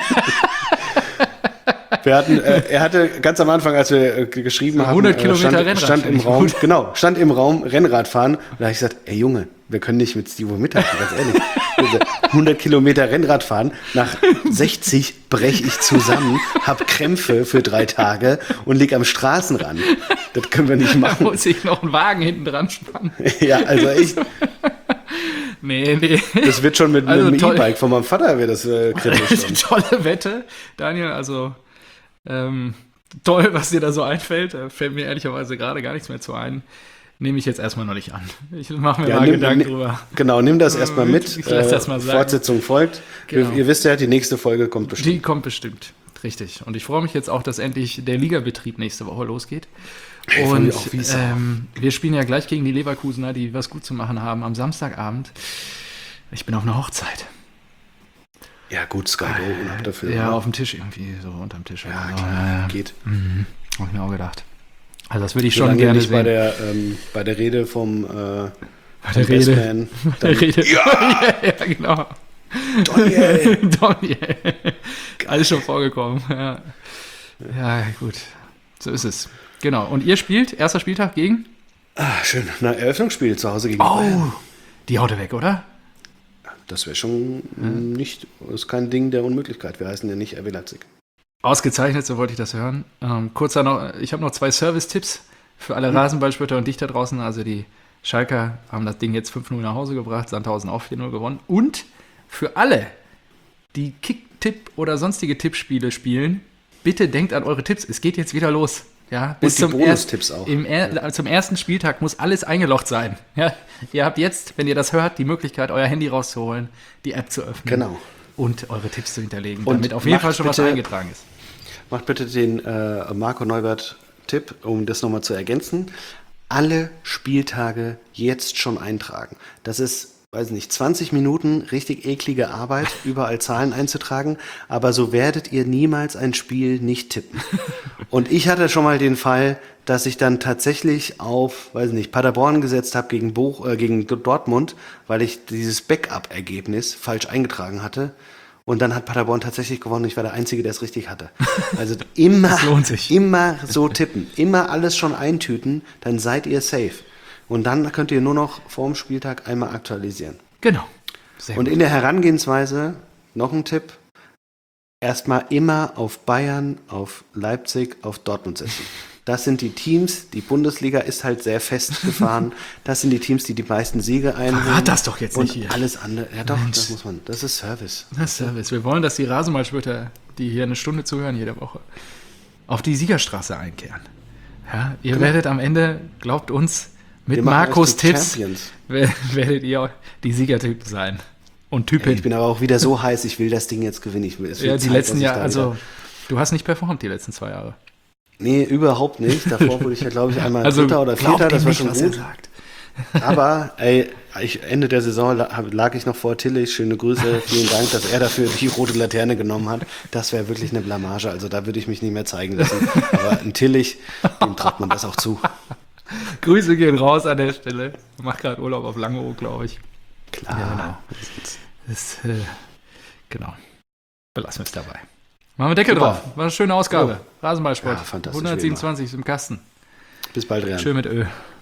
Wir hatten, äh, er hatte ganz am Anfang, als wir äh, geschrieben haben, hundert äh, Kilometer stand, Rennrad stand finde im ich Raum, gut. genau, stand im Raum Rennradfahren. Und da habe ich gesagt, ey Junge, wir können nicht mit Stivo mithalten, ganz ehrlich. hundert Kilometer Rennrad fahren, nach sechzig breche ich zusammen, habe Krämpfe für drei Tage und lieg am Straßenrand. Das können wir nicht Da machen. muss ich noch einen Wagen hinten dran spannen. Ja, also echt. Nee, nee. Das wird schon mit, Also mit toll. dem E-Bike von meinem Vater, wird das äh, kritisch. Tolle Wette, Daniel. Also ähm, toll, was dir da so einfällt. Da fällt mir ehrlicherweise gerade gar nichts mehr zu ein. Nehme ich jetzt erstmal noch nicht an. Ich mache mir Ja, mal nimm, Gedanken nimm, drüber. Genau, nimm das erstmal mit. Ich lass das mal äh, sagen. Fortsetzung folgt. Genau. Ihr, ihr wisst ja, die nächste Folge kommt bestimmt. Die kommt bestimmt. Richtig. Und ich freue mich jetzt auch, dass endlich der Ligabetrieb nächste Woche losgeht. Ich freu Und mich auch wie Sau. ähm, wir spielen ja gleich gegen die Leverkusener, die was gut zu machen haben, am Samstagabend. Ich bin auf einer Hochzeit. Ja gut, Sky Go und ab dafür. Ja, oder? auf dem Tisch irgendwie, so unterm Tisch. Ja, oder so. klar, Ja, ja. geht. Mhm. Habe ich mir auch gedacht. Also das würde ich schon Solange gerne nicht bei sehen. der, ähm, bei der Rede vom, äh, Bei vom der Rede. Bestman. Der Dann, Rede. Ja, ja, genau. Daniel! Daniel. Alles schon vorgekommen. Ja. ja, gut. So ist es. Genau. Und ihr spielt, erster Spieltag gegen? Ah, schön. Na, Eröffnungsspiel zu Hause gegen Bayern. Oh, die haut er weg, oder? Das wäre schon mm, nicht, ist kein Ding der Unmöglichkeit. Wir heißen ja nicht R B Leipzig. Ausgezeichnet, so wollte ich das hören. Ähm, kurzer noch, ich habe noch zwei Service-Tipps für alle Hm. Rasenballspötter und dich da draußen. Also die Schalker haben das Ding jetzt fünf null nach Hause gebracht, Sandhausen auch vier null gewonnen. Und für alle, die Kick-Tipp oder sonstige Tippspiele spielen, bitte denkt an eure Tipps. Es geht jetzt wieder los. Ja, bis die zum, Bonustipps erst, auch. im er, zum ersten Spieltag muss alles eingeloggt sein. Ja, ihr habt jetzt, wenn ihr das hört, die Möglichkeit, euer Handy rauszuholen, die App zu öffnen Genau. und eure Tipps zu hinterlegen, Und damit auf jeden macht Fall schon was bitte- eingetragen ist. Macht bitte den äh, Marco Neubert-Tipp, um das nochmal zu ergänzen. Alle Spieltage jetzt schon eintragen. Das ist, weiß nicht, zwanzig Minuten richtig eklige Arbeit, überall Zahlen einzutragen, aber so werdet ihr niemals ein Spiel nicht tippen. Und ich hatte schon mal den Fall, dass ich dann tatsächlich auf, weiß nicht, Paderborn gesetzt habe gegen, Boch, äh, gegen Dortmund, weil ich dieses Backup-Ergebnis falsch eingetragen hatte. Und dann hat Paderborn tatsächlich gewonnen. Ich war der Einzige, der es richtig hatte. Also immer, Das lohnt sich. immer so tippen. Immer alles schon eintüten, dann seid ihr safe. Und dann könnt ihr nur noch vorm Spieltag einmal aktualisieren. Genau. Sehr Und gut. in der Herangehensweise, noch ein Tipp, erstmal immer auf Bayern, auf Leipzig, auf Dortmund setzen. Das sind die Teams, die Bundesliga ist halt sehr festgefahren. Das sind die Teams, die die meisten Siege einholen. Verrat das doch jetzt und nicht hier. alles andere. Ja doch, Mensch. das muss man. Das ist Service. Das ist Service. Wir wollen, dass die Rasenballspötter, die hier eine Stunde zuhören jede Woche, auf die Siegerstraße einkehren. Ja, ihr werdet am Ende, glaubt uns, mit Wir machen Markus euch zu Tipps Champions. wer- werdet ihr die Siegertypen sein. Und Ey, Typen. ich bin aber auch wieder so heiß, ich will das Ding jetzt gewinnen. Ich will, es wird Ja, die Zeit, letzten dass ich Jahre, da also wieder- du hast nicht performt die letzten zwei Jahre. Nee, überhaupt nicht. Davor wurde ich ja, glaube ich, einmal Also Dritter oder glaubt Vierter, das ihm war nicht, schon was er gut. sagt. Aber ey, ich, Ende der Saison la- hab- lag ich noch vor Tillich. Schöne Grüße, vielen Dank, dass er dafür die rote Laterne genommen hat. Das wäre wirklich eine Blamage. Also da würde ich mich nicht mehr zeigen lassen. Aber ein Tillich, dem traut man das auch zu. Grüße gehen raus an der Stelle. Macht gerade Urlaub auf Langeoog, glaube ich. Klar. Ja, genau. Das, äh, genau. Belassen wir es dabei. Machen wir Deckel Super. drauf. War eine schöne Ausgabe. Rasenballsport. Ja, fantastisch, hundertsiebenundzwanzig ist im Kasten. Bis bald, Rian. Schön mit Ö.